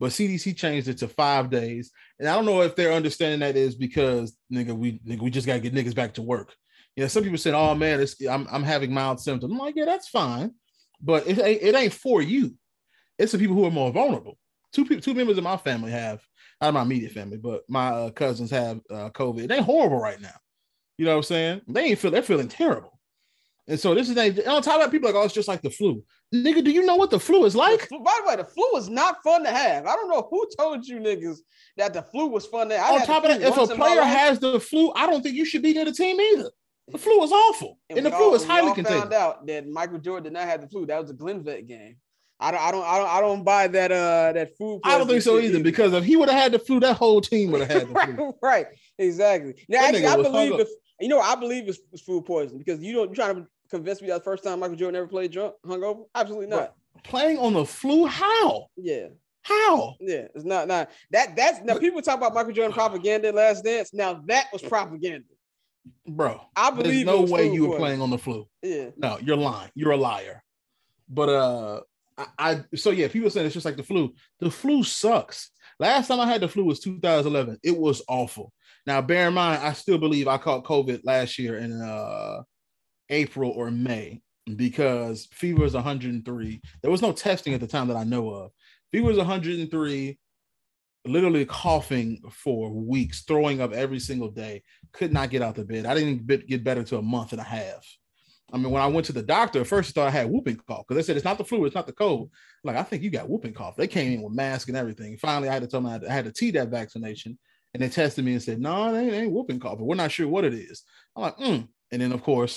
but C D C changed it to five days. And I don't know if they're understanding that is because nigga, we nigga, we just gotta get niggas back to work. You know, some people said, "Oh man, it's, I'm I'm having mild symptoms." I'm like, yeah, that's fine, but it ain't it ain't for you. It's the people who are more vulnerable. Two people, two members of my family have, not of my immediate family, but my uh, cousins have uh, COVID. It ain't horrible right now. You know what I'm saying? They ain't feel they're feeling terrible. And so this is a, on top of that, people are like, oh, it's just like the flu. Nigga, do you know what the flu is like?
By the way, the flu is not fun to have. I don't know who told you niggas that the flu was fun to have.
On top of that, if a player has the flu, I don't think you should be near the team either. The flu is awful. And, and the flu all, is highly contagious. We found out that Michael Jordan did not have the flu. That was a Glenvet game. I don't, I don't, I don't, I don't buy that. Uh, that food. I don't think so either, either, because if he would have had the flu, that whole team would have had the
right,
flu.
Right, exactly. Now, that actually, I believe the, you know, I believe it's, it's food poisoning because you don't. You're trying to convince me that the first time Michael Jordan ever played drunk, hungover? Absolutely not. But
playing on the flu? How?
Yeah.
How?
Yeah, it's not. Not that. That's now. People talk about Michael Jordan propaganda in Last Dance. Now that was propaganda.
Bro,
I believe
there's no way you were playing on the flu.
Yeah.
No, you're lying. You're a liar. But uh. I, I so yeah, people saying it's just like the flu. The flu sucks. Last time I had the flu was two thousand eleven. It was awful. Now, bear in mind, I still believe I caught COVID last year in uh, April or May because fever was one hundred three. There was no testing at the time that I know of. Fever was one hundred three, literally coughing for weeks, throwing up every single day. Could not get out of bed. I didn't get better to a month and a half. I mean, when I went to the doctor, at first I thought I had whooping cough because they said it's not the flu, it's not the cold. Like, I think you got whooping cough. They came in with masks and everything. Finally, I had to tell them I had to, I had to Tdap vaccination, and they tested me and said, no, they ain't, ain't whooping cough, but we're not sure what it is. I'm like, mm. And then, of course,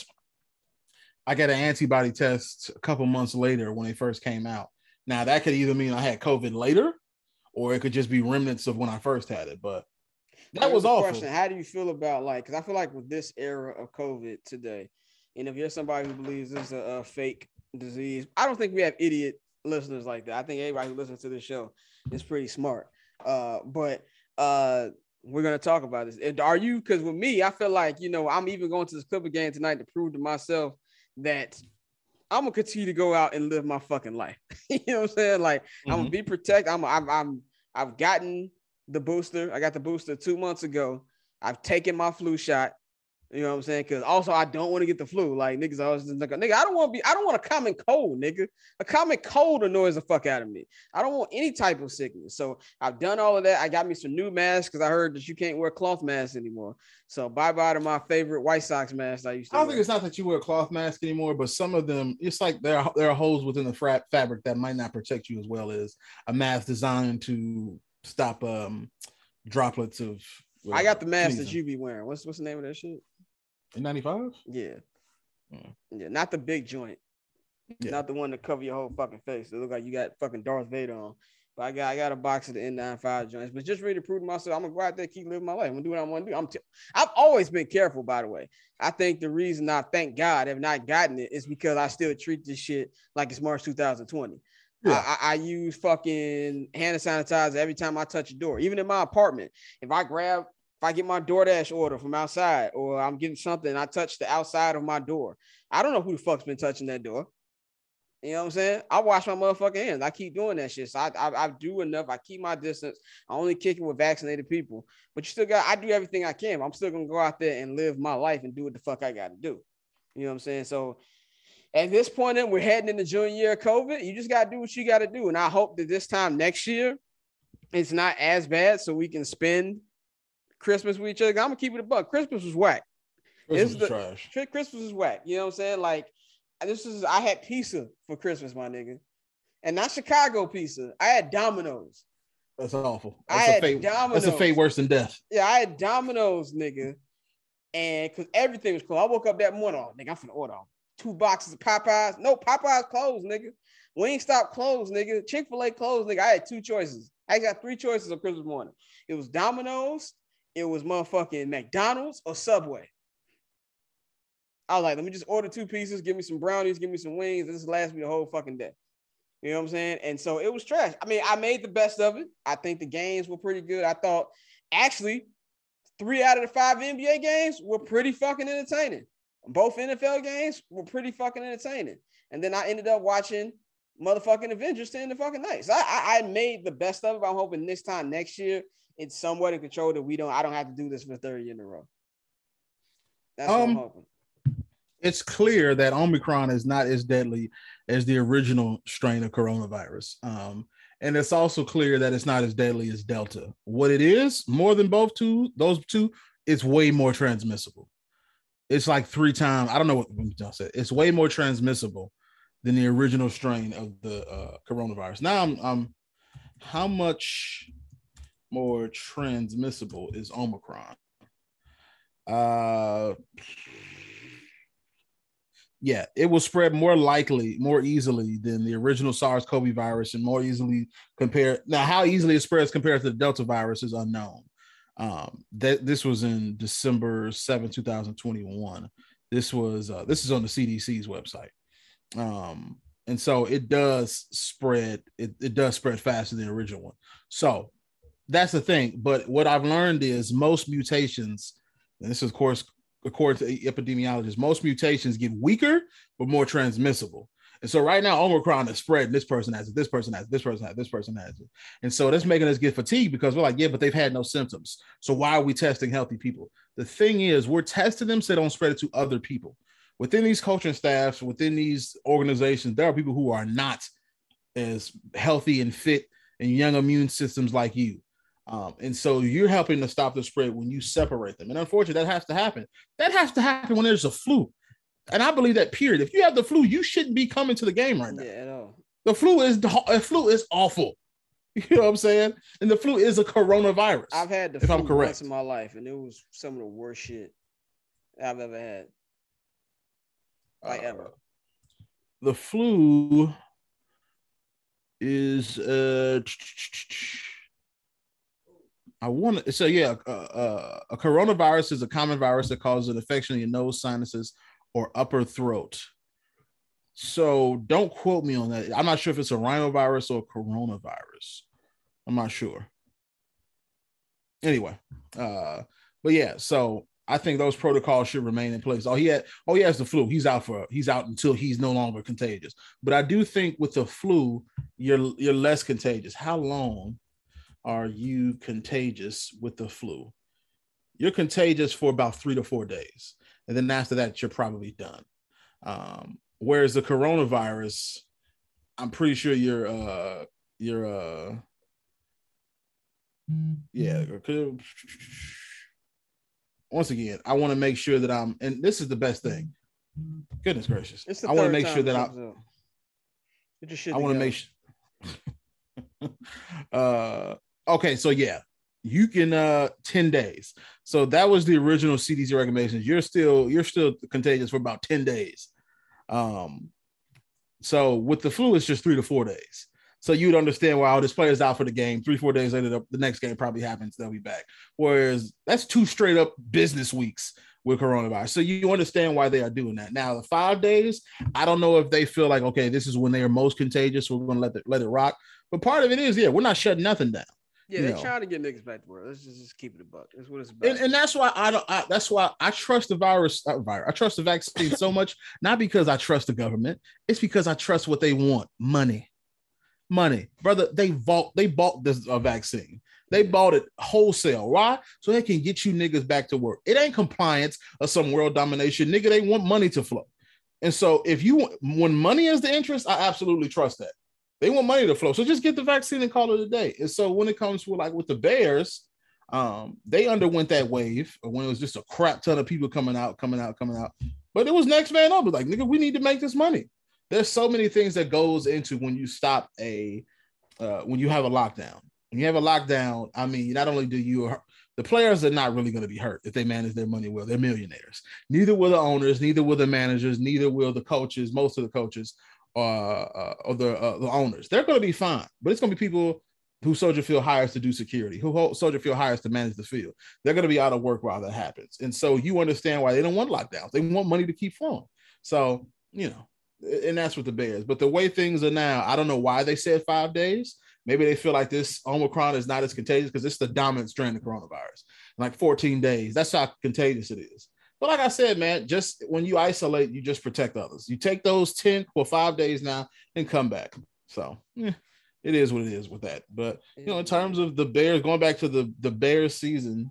I got an antibody test a couple months later when they first came out. Now, that could either mean I had COVID later, or it could just be remnants of when I first had it, but that was awful.
Question, how do you feel about, like, because I feel like with this era of COVID today, and if you're somebody who believes this is a, a fake disease, I don't think we have idiot listeners like that. I think everybody who listens to this show is pretty smart. Uh, but uh, we're going to talk about this. And are you, because with me, I feel like, you know, I'm even going to this Clipper game tonight to prove to myself that I'm going to continue to go out and live my fucking life. You know what I'm saying? Like, mm-hmm. I'm going to be protected. I'm, I'm, I'm, I've gotten the booster. I got the booster two months ago. I've taken my flu shot. You know what I'm saying? Because also I don't want to get the flu. Like, niggas always like, nigga, I don't want to be, I don't want a common cold, nigga. A common cold annoys the fuck out of me. I don't want any type of sickness. So I've done all of that. I got me some new masks because I heard that you can't wear cloth masks anymore. So bye-bye to my favorite White Sox mask I used to
I don't
wear.
think it's not that you wear a cloth mask anymore, but some of them, it's like there are, there are holes within the fra- fabric that might not protect you as well as a mask designed to stop um, droplets of.
Well, I got the mask sneezing that you be wearing. What's what's the name of that shit?
N ninety-five?
Yeah. Mm. Yeah, not the big joint. Yeah. Not the one to cover your whole fucking face. It look like you got fucking Darth Vader on. But I got I got a box of the N ninety-five joints. But just really to prove to myself, I'm gonna go out there, keep living my life. I'm gonna do what I want to do. I'm t- I've always been careful, by the way. I think the reason I thank God have not gotten it is because I still treat this shit like it's March two thousand twenty. Yeah. I, I, I use fucking hand sanitizer every time I touch a door, even in my apartment. If I grab If I get my DoorDash order from outside or I'm getting something and I touch the outside of my door, I don't know who the fuck's been touching that door. You know what I'm saying? I wash my motherfucking hands. I keep doing that shit. So I, I, I do enough. I keep my distance. I only kick it with vaccinated people. But you still got, I do everything I can. I'm still going to go out there and live my life and do what the fuck I got to do. You know what I'm saying? So at this point, then we're heading into junior year of COVID. You just got to do what you got to do. And I hope that this time next year, it's not as bad so we can spend Christmas with each other. I'm gonna keep it a buck. Christmas was whack.
Christmas
was
the, trash.
Christmas was whack. You know what I'm saying? Like, this is I had pizza for Christmas, my nigga, and not Chicago pizza. I had Domino's.
That's awful. That's
I
a
had
fate,
Domino's.
That's a fate worse than death.
Yeah, I had Domino's, nigga, and because everything was cool. I woke up that morning, oh, nigga, I'm finna order two boxes of Popeyes. No, Popeyes closed, nigga. Wingstop closed, nigga. Chick-fil-A closed, nigga. I had two choices. I got three choices on Christmas morning. It was Domino's. It was motherfucking McDonald's or Subway. I was like, let me just order two pieces, give me some brownies, give me some wings. This lasts me the whole fucking day. You know what I'm saying? And so it was trash. I mean, I made the best of it. I think the games were pretty good. I thought actually three out of the five N B A games were pretty fucking entertaining. Both N F L games were pretty fucking entertaining. And then I ended up watching motherfucking Avengers staying the fucking nice. I, I I made the best of it. I'm hoping this time next year it's somewhat in control that we don't. I don't have to do this for the third year in a row. That's um, what I'm hoping.
It's clear that Omicron is not as deadly as the original strain of coronavirus. Um, and it's also clear that it's not as deadly as Delta. What it is, more than both two, those two, it's way more transmissible. It's like three times. I don't know what I said. It's way more transmissible than the original strain of the uh, coronavirus. Now, I'm, I'm, how much more transmissible is Omicron? Uh, yeah, it will spread more likely, more easily than the original SARS-CoV virus, and more easily compared. Now, how easily it spreads compared to the Delta virus is unknown. Um, that this was in December seventh, twenty twenty-one. This was uh, this is on the C D C's website. Um, and so it does spread, it, it does spread faster than the original one. So that's the thing. But what I've learned is most mutations, and this is of course according to epidemiologists, most mutations get weaker but more transmissible. And so right now, Omicron is spreading. This person has it, this person has it, this person has it, this person has it. And so that's making us get fatigued because we're like, yeah, but they've had no symptoms. So why are we testing healthy people? The thing is, we're testing them so they don't spread it to other people. Within these coaching staffs, within these organizations, there are people who are not as healthy and fit and young immune systems like you. Um, and so you're helping to stop the spread when you separate them. And unfortunately, that has to happen. That has to happen when there's a flu. And I believe that, period. If you have the flu, you shouldn't be coming to the game right now.
Yeah, at all.
The flu is the flu is awful. You know what I'm saying? And the flu is a coronavirus.
I've had the
if
flu
I'm correct.
once in my life, and it was some of the worst shit I've ever had. Like uh, ever.
The flu is uh I want to so yeah, uh, uh, a coronavirus is a common virus that causes an infection in your nose, sinuses, or upper throat. So don't quote me on that. I'm not sure if it's a rhinovirus or a coronavirus. I'm not sure. Anyway, uh, but yeah, so I think those protocols should remain in place. Oh, he had, oh, he has the flu. He's out for he's out until he's no longer contagious. But I do think with the flu, you're you're less contagious. How long are you contagious with the flu? You're contagious for about three to four days. And then after that, you're probably done. Um, whereas the coronavirus, I'm pretty sure you're, uh, you're, uh, yeah. Once again, I want to make sure that I'm, and this is the best thing. Goodness gracious. I want to make sure that I, I want to make sure. uh, okay. So yeah, you can, uh, ten days. So that was the original C D C recommendations. You're still, you're still contagious for about ten days. Um, so with the flu, it's just three to four days. So you'd understand why, oh, this player's out for the game. Three, four days later, the, the next game probably happens. They'll be back. Whereas that's two straight up business weeks with coronavirus. So you understand why they are doing that. Now, the five days, I don't know if they feel like, okay, this is when they are most contagious. So we're going to let it, let it rock. But part of it is, yeah, we're not shutting nothing down.
Yeah, they're know. trying to get niggas back to work. Let's just, just keep it a buck. That's what it's about.
And, and that's why I don't. I, that's why I trust the virus. Uh, virus. I trust the vaccine so much. Not because I trust the government. It's because I trust what they want. Money, money, brother. They bought. They bought this uh, vaccine. They bought it wholesale. Why? So they can get you niggas back to work. It ain't compliance or some world domination, nigga. They want money to flow. And so if you when money is the interest, I absolutely trust that. They want money to flow. So just get the vaccine and call it a day. And so when it comes to like with the Bears, um, they underwent that wave when it was just a crap ton of people coming out, coming out, coming out. But it was next man up. It was like, nigga, we need to make this money. There's so many things that goes into when you stop a, uh, when you have a lockdown. When you have a lockdown, I mean, not only do you, the players are not really going to be hurt if they manage their money well. They're millionaires. Neither will the owners, neither will the managers, neither will the coaches, most of the coaches. Uh, uh, or the uh, the owners, they're going to be fine, but it's going to be people who Soldier Field hires to do security, who Soldier Field hires to manage the field. They're going to be out of work while that happens, and so you understand why they don't want lockdowns. They want money to keep flowing. So you know, and that's what the Bears. But the way things are now, I don't know why they said five days. Maybe they feel like this Omicron is not as contagious because it's the dominant strain of coronavirus. Like fourteen days, that's how contagious it is. But like I said, man, just when you isolate, you just protect others. You take those ten or five days now and come back. So yeah, it is what it is with that. But you know, in terms of the Bears, going back to the the Bears season,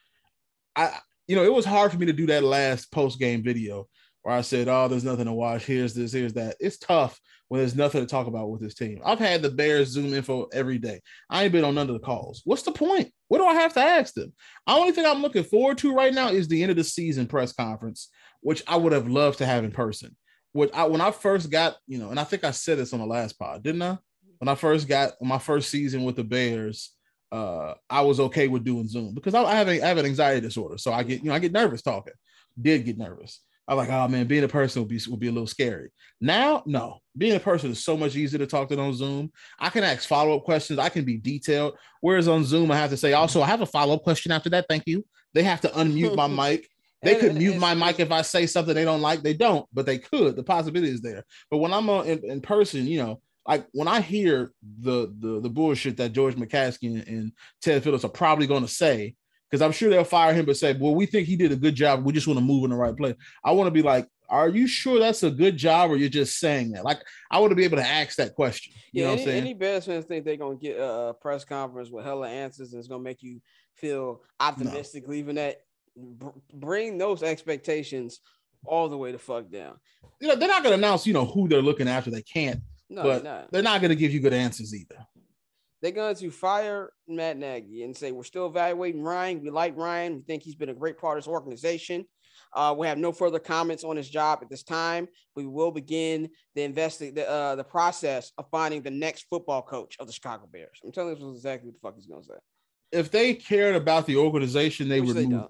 I you know, it was hard for me to do that last post game video where I said, "Oh, there's nothing to watch. Here's this, here's that." It's tough when there's nothing to talk about with this team. I've had the Bears Zoom info every day. I ain't been on none of the calls. What's the point? What do I have to ask them? The only thing I'm looking forward to right now is the end of the season press conference, which I would have loved to have in person. What I, when I first got, you know, and I think I said this on the last pod, didn't I? When I first got my first season with the Bears, uh, I was okay with doing Zoom because I, I have a, I have an anxiety disorder, so I get, you know, I get nervous talking. Did get nervous. I was like, oh man, being a person would be would be a little scary. Now, no, being a person is so much easier to talk to on Zoom. I can ask follow-up questions. I can be detailed. Whereas on Zoom, I have to say, also, I have a follow-up question after that. Thank you. They have to unmute my mic. They could mute my mic if I say something they don't like. They don't, but they could. The possibility is there. But when I'm on in, in person, you know, like when I hear the the, the bullshit that George McCaskey and, and Ted Phillips are probably going to say, because I'm sure they'll fire him, but say, well, we think he did a good job. We just want to move in the right place. I want to be like, are you sure that's a good job or you're just saying that? Like, I want to be able to ask that question. You
yeah,
know
any,
what I'm saying?
Any Bears fans think they're going to get a press conference with hella answers and it's going to make you feel optimistic, no. leaving that, bring those expectations all the way the fuck down.
You know, they're not going to announce, you know, who they're looking after. They can't.
No,
but
they're not.
They're not going to give you good answers either.
They're going to fire Matt Nagy and say, we're still evaluating Ryan. We like Ryan. We think he's been a great part of this organization. Uh, we have no further comments on his job at this time. We will begin the investi- the, uh, the process of finding the next football coach of the Chicago Bears. I'm telling you exactly what the fuck he's going to say.
If they cared about the organization, they
Which
would move.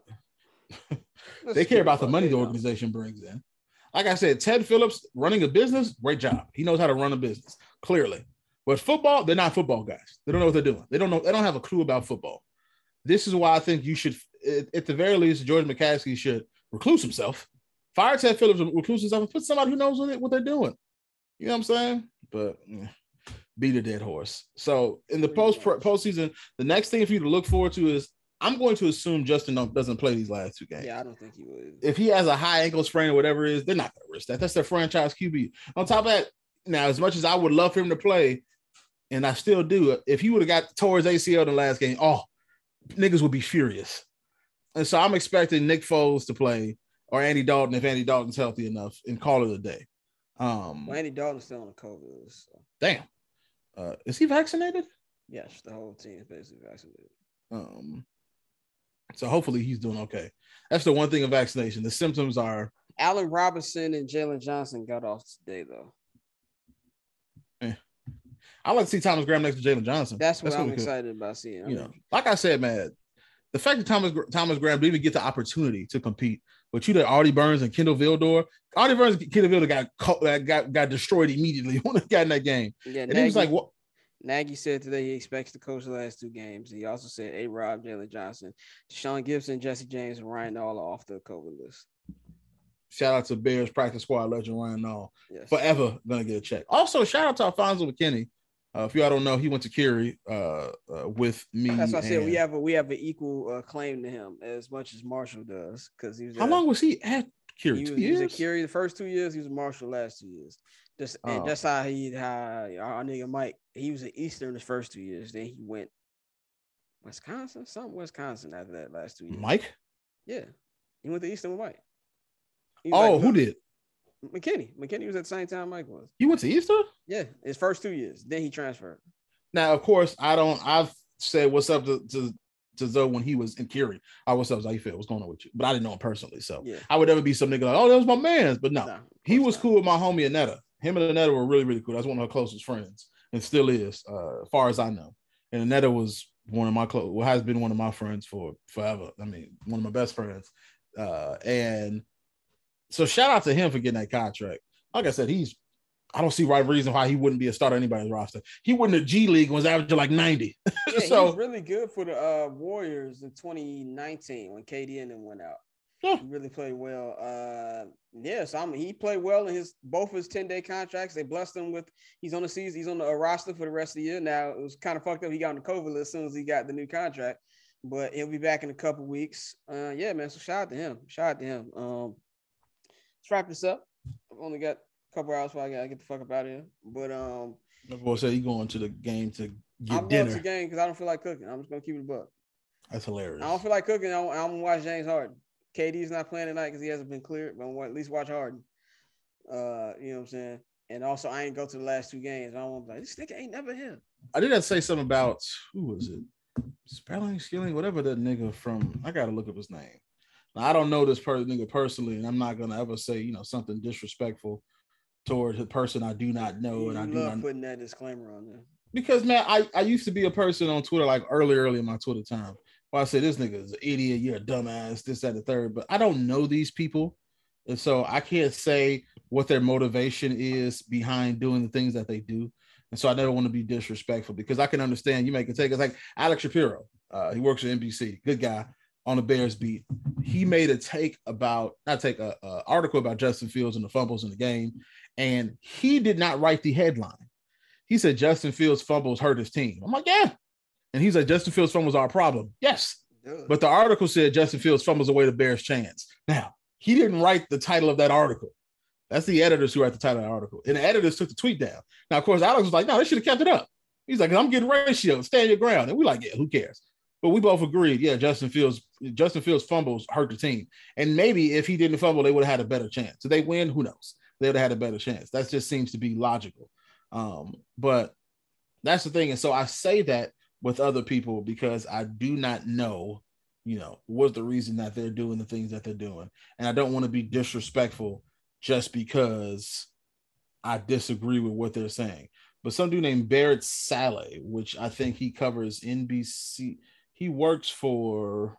They, they care about the money the organization brings in. Like I said, Ted Phillips running a business, great job. He knows how to run a business, clearly. But football, they're not football guys. They don't know what they're doing. They don't know. They don't have a clue about football. This is why I think you should, at the very least, George McCaskey should recluse himself, fire Ted Phillips, recluse himself, and put somebody who knows what they're doing. You know what I'm saying? But yeah, beat a dead horse. So in the post postseason, the next thing for you to look forward to is I'm going to assume Justin doesn't play these last two games.
Yeah, I don't think he would.
If he has a high ankle sprain or whatever it is, they're not going to risk that. That's their franchise Q B. On top of that, now as much as I would love for him to play, and I still do, if he would have got towards A C L in the last game, oh, niggas would be furious. And so I'm expecting Nick Foles to play or Andy Dalton if Andy Dalton's healthy enough and call it a day. Um,
well, Andy Dalton's still on the COVID list. So.
Damn. Uh, is he vaccinated?
Yes, the whole team is basically vaccinated.
Um, so hopefully he's doing okay. That's the one thing of vaccination. The symptoms are.
Allen Robinson and Jalen Johnson got off today, though.
Eh. I like to see Thomas Graham next to Jalen Johnson.
That's what
That's
I'm excited about seeing.
You know, like I said, man, the fact that Thomas Thomas Graham didn't even get the opportunity to compete, but you that Artie Burns and Kendall Vildor, Artie Burns and Kendall Vildor got caught, got got destroyed immediately when they got in that game.
Yeah,
and
Nagy,
he was like, "What?"
Nagy said today he expects to coach the last two games. He also said A. Rob, Jalen Johnson, Deshaun Gibson, Jesse James, and Ryan Nall are off the COVID list.
Shout out to Bears practice squad legend Ryan Nall.
Yes.
Forever gonna get a check. Also, shout out to Alfonso McKinney. Uh, if y'all don't know, he went to Curie uh, uh, with me.
That's why I said
and...
we have a we have an equal uh, claim to him as much as Marshall does because he was.
How
at,
long was he at Curie?
He was,
two
he
years.
was at Curie the first two years. He was at Marshall the last two years. Just oh. and just how he how our nigga Mike. He was at Eastern the first two years. Then he went Wisconsin, something Wisconsin after that last two years.
Mike.
Yeah, he went to Eastern with Mike.
Oh, like, who did?
McKinney. McKinney was at the same time Mike was.
He went to Eastern?
Yeah, his first two years. Then he transferred.
Now, of course, I don't. I've said what's up to to, to Zoe when he was in Curie. Oh, what's up? How you feel? What's going on with you? But I didn't know him personally, so yeah. I would never be some nigga like, oh, that was my man's. But no, nah, he was not. Cool with my homie Anetta. Him and Anetta were really, really cool. That's one of her closest friends, and still is, uh, as far as I know. And Anetta was one of my close, well, has been one of my friends for forever. I mean, one of my best friends. Uh, and so, shout out to him for getting that contract. Like I said, he's. I don't see right reason why he wouldn't be a starter on anybody's roster. He wouldn't have G League and was averaging like ninety.
Yeah,
so,
he was really good for the uh, Warriors in twenty nineteen when K D and them went out. Yeah. He really played well. Uh, yeah, so I mean, he played well in his both his ten-day contracts. They blessed him with he's on the season, he's on the uh, roster for the rest of the year. Now it was kind of fucked up. He got on the COVID list as soon as he got the new contract. but he'll be back in a couple weeks. Uh, yeah, man. So shout out to him. Shout out to him. Um, let's wrap this up. I've only got a couple hours before I gotta get the fuck up out of here. But um,
my boy said he going to the game to get
I'm
dinner.
going to the game because I don't feel like cooking. I'm just gonna keep it a buck.
That's hilarious.
I don't feel like cooking. I'm, I'm gonna watch James Harden. K D's not playing tonight because he hasn't been cleared, but I'm gonna at least watch Harden. Uh, you know what I'm saying? And also, I ain't go to the last two games. I don't want to be like, this nigga ain't never here.
I did have to say something about, who was it? Spelling, skilling, whatever that nigga from, I got to look up his name. Now, I don't know this per- nigga personally, and I'm not going to ever say, you know, something disrespectful toward the person I do not know.
You
and I do
love
not
putting that disclaimer on there.
Because, man, I, I used to be a person on Twitter, like early, early in my Twitter time, where I said, this nigga is an idiot, you're a dumbass, this, that, and the third. But I don't know these people. And so I can't say what their motivation is behind doing the things that they do. And so I never want to be disrespectful because I can understand you make a take. It's like Alex Shapiro. Uh, he works at N B C. Good guy on the Bears beat. He made a take about, not take a, a article about Justin Fields and the fumbles in the game. And he did not write the headline. He said, Justin Fields fumbles hurt his team. I'm like, yeah. And he's like, Justin Fields fumbles are a problem. Yes. Dude. But the article said Justin Fields fumbles away the Bears' chance. Now, he didn't write the title of that article. That's the editors who write the title of the article. And the editors took the tweet down. Now, of course, Alex was like, no, they should have kept it up. He's like, I'm getting ratio. Stand your ground. And we're like, yeah, who cares? But we both agreed, yeah, Justin Fields, Justin Fields fumbles hurt the team. And maybe if he didn't fumble, they would have had a better chance. Did they win? Who knows? They would have had a better chance. That just seems to be logical. Um, but that's the thing. And so I say that with other people because I do not know, you know, what's the reason that they're doing the things that they're doing. And I don't want to be disrespectful just because I disagree with what they're saying. But some dude named Barrett Saleh, which I think he covers N B C, he works for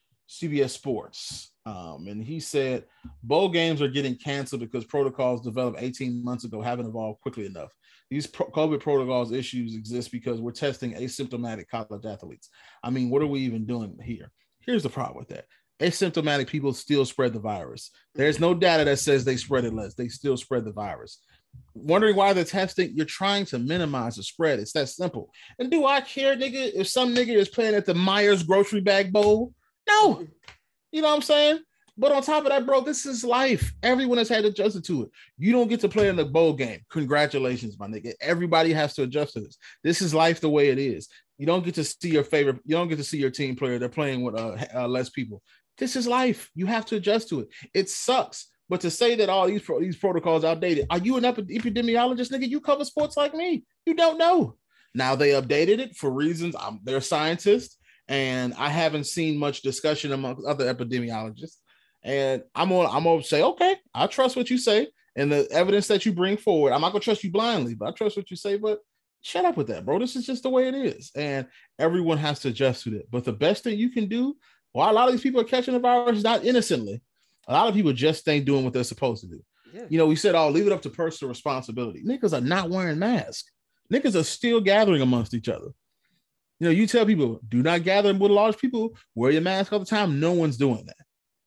C B S Sports. Um, and he said, bowl games are getting canceled because protocols developed eighteen months ago haven't evolved quickly enough. These pro- COVID protocols issues exist because we're testing asymptomatic college athletes. I mean, what are we even doing here? Here's the problem with that. Asymptomatic people still spread the virus. There's no data that says they spread it less. They still spread the virus. Wondering why they're testing? You're trying to minimize the spread. It's that simple. And do I care, nigga, if some nigga is playing at the Myers grocery bag bowl? No. You know what I'm saying? But on top of that, bro, this is life. Everyone has had to adjust to it. You don't get to play in the bowl game. Congratulations, my nigga. Everybody has to adjust to this. This is life the way it is. You don't get to see your favorite. You don't get to see your team player. They're playing with uh, uh, less people. This is life. You have to adjust to it. It sucks. But to say that all these pro- these protocols are outdated, are you an epi- epidemiologist, nigga? You cover sports like me. You don't know. Now they updated it for reasons. I'm, they're scientists, and I haven't seen much discussion among other epidemiologists. And I'm gonna I'm gonna say, okay, I trust what you say and the evidence that you bring forward. I'm not gonna trust you blindly, but I trust what you say. But shut up with that, bro. This is just the way it is, and everyone has to adjust to that. But the best thing you can do, while a lot of these people are catching the virus not innocently, a lot of people just ain't doing what they're supposed to do. Yeah. You know, we said, oh, leave it up to personal responsibility. Niggas are not wearing masks. Niggas are still gathering amongst each other. You know, you tell people, do not gather with large people, wear your mask all the time. No one's doing that.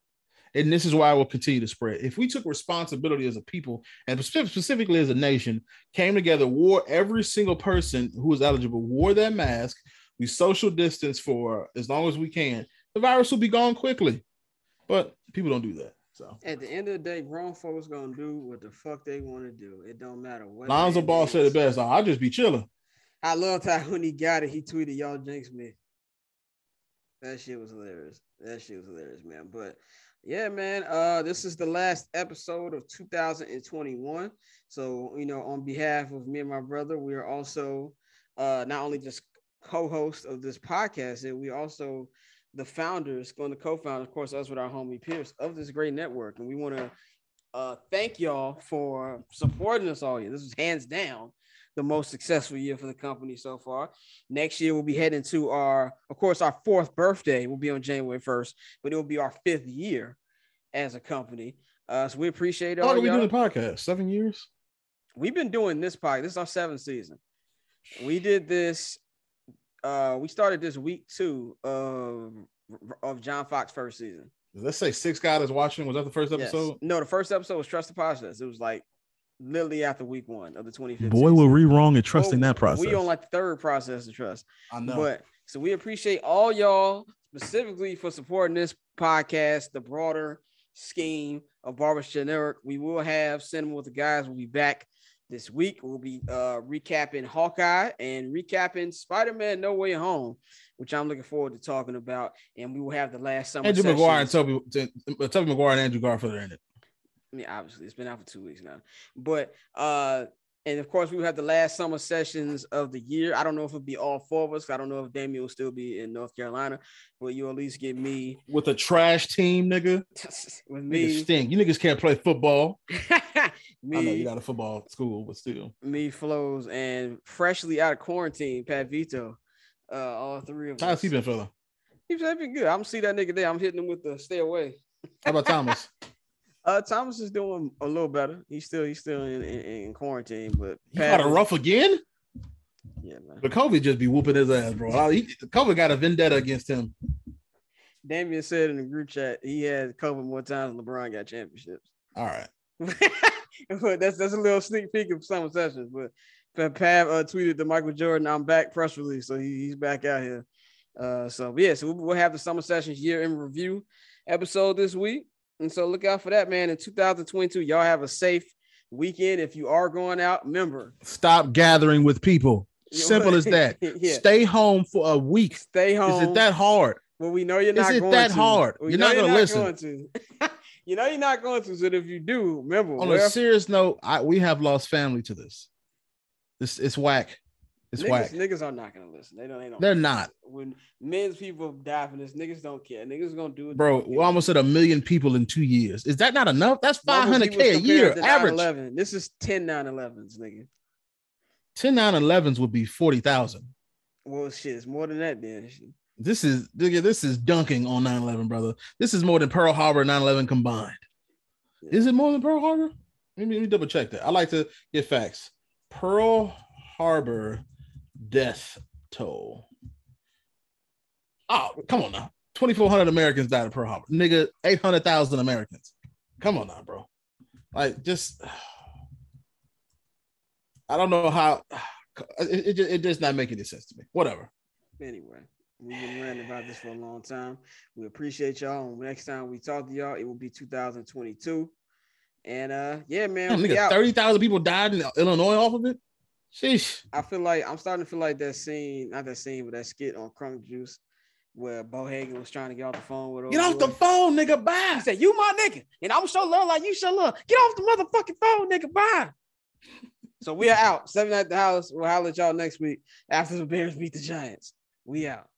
And this is why I will continue to spread. If we took responsibility as a people, and specifically as a nation, came together, wore every single person who was eligible, wore their mask, we social distance for as long as we can, the virus will be gone quickly. But people don't do that. So
at the end of the day, grown folks gonna do what the fuck they want to do. It don't matter what.
Lonzo Ball said it best. I'll just be chilling.
I loved how when he got it, he tweeted, "Y'all jinx me." That shit was hilarious. That shit was hilarious, man. But yeah, man, uh, this is the last episode of two thousand twenty-one. So, you know, on behalf of me and my brother, we are also uh, not only just co-hosts of this podcast, and we also the founders, going to co-founders, of course, us with our homie Pierce, of this great network. And we want to uh, thank y'all for supporting us all year. This is hands down the most successful year for the company so far. Next year, we'll be heading to our, of course, our fourth birthday will be on January first, but it will be our fifth year as a company. Uh, so we appreciate it.
How long have we doing the podcast? Seven years?
We've been doing this podcast. This is our seventh season. We did this. Uh, we started this week two of, of John Fox's first season.
Let's say six guys watching. Was that the first episode?
Yes. No, the first episode was Trust the Process. It was like literally after week one of the twenty fifteen.
Boy, were we wrong in trusting well, that process.
We on like the third process to trust.
I know.
But so we appreciate all y'all specifically for supporting this podcast, the broader scheme of Barbershop Network. We will have Cinema with the Guys. We'll be back this week. We'll be uh, recapping Hawkeye and recapping Spider-Man No Way Home, which I'm looking forward to talking about. And we will have the last summer
Andrew
sessions.
Maguire and Toby, Toby Maguire and Andrew Garfield are in it.
I mean, obviously, it's been out for two weeks now. But, uh, and of course, we will have the last summer sessions of the year. I don't know if it'll be all four of us. I don't know if Damien will still be in North Carolina, but you'll at least get me.
With a trash team, nigga.
With me.
Niggas stink. You niggas can't play football.
me,
I know you got a football school, but still.
Me, Flows, and freshly out of quarantine, Pat Vito. Uh, all three of us.
How's he been feeling?
He's been good. I'm gonna see that nigga there. I'm hitting him with the stay away.
How about Thomas?
Uh, Thomas is doing a little better. He's still he's still in, in, in quarantine, but
he got a rough again.
Yeah, man.
But Kobe just be whooping his ass, bro. He, Kobe got a vendetta against him.
Damien said in the group chat he had Kobe more times than LeBron got championships.
All right,
but that's that's a little sneak peek of summer sessions. But Pav uh, tweeted to Michael Jordan, "I'm back," press release, so he, he's back out here. Uh, so yeah, so we'll have the summer sessions year in review episode this week. And so look out for that, man. In two thousand twenty-two, y'all have a safe weekend. If you are going out, remember,
stop gathering with people. Simple as that. Yeah. Stay home for a week.
Stay home.
Is it that hard?
Well, we know you're not
Is it
going
that
to.
hard?
We
you're not going to listen.
Going to. You know you're not going to. So if you do, remember.
On a serious note, I, we have lost family to this. This it's whack. It's
niggas,
whack.
Niggas are not gonna listen. They don't. They don't.
They're not.
When men's people die for this, niggas don't care. Niggas gonna do it.
Bro, we almost at a million people in two years. Is that not enough? That's five hundred K a year average.
nine eleven. This is ten nine elevens, nigga.
ten nine elevens would be forty thousand.
Well, shit, it's more than that, then.
This is this is dunking on nine eleven, brother. This is more than Pearl Harbor and nine eleven combined. Yeah. Is it more than Pearl Harbor? Let me, let me double check that. I like to get facts. Pearl Harbor death toll. Oh, come on now. twenty-four hundred Americans died at Pearl Harbor. Nigga, eight hundred thousand Americans. Come on now, bro. Like, just, I don't know how, it, it, just, it does not make any sense to me. Whatever.
Anyway, we've been ranting about this for a long time. We appreciate y'all. Next time we talk to y'all, it will be two thousand twenty-two. And uh, yeah, man.
Damn, nigga, thirty thousand people died in Illinois off of it. Sheesh.
I feel like I'm starting to feel like that scene, not that scene, but that skit on Crunk Juice where Bo Hagen was trying to get off the phone with her.
Get off the phone, nigga. Bye.
He said, "You my nigga, and I'm show love like you show love. Get off the motherfucking phone, nigga. Bye." So we are out. Seven at the house. We'll holler at y'all next week after the Bears beat the Giants. We out.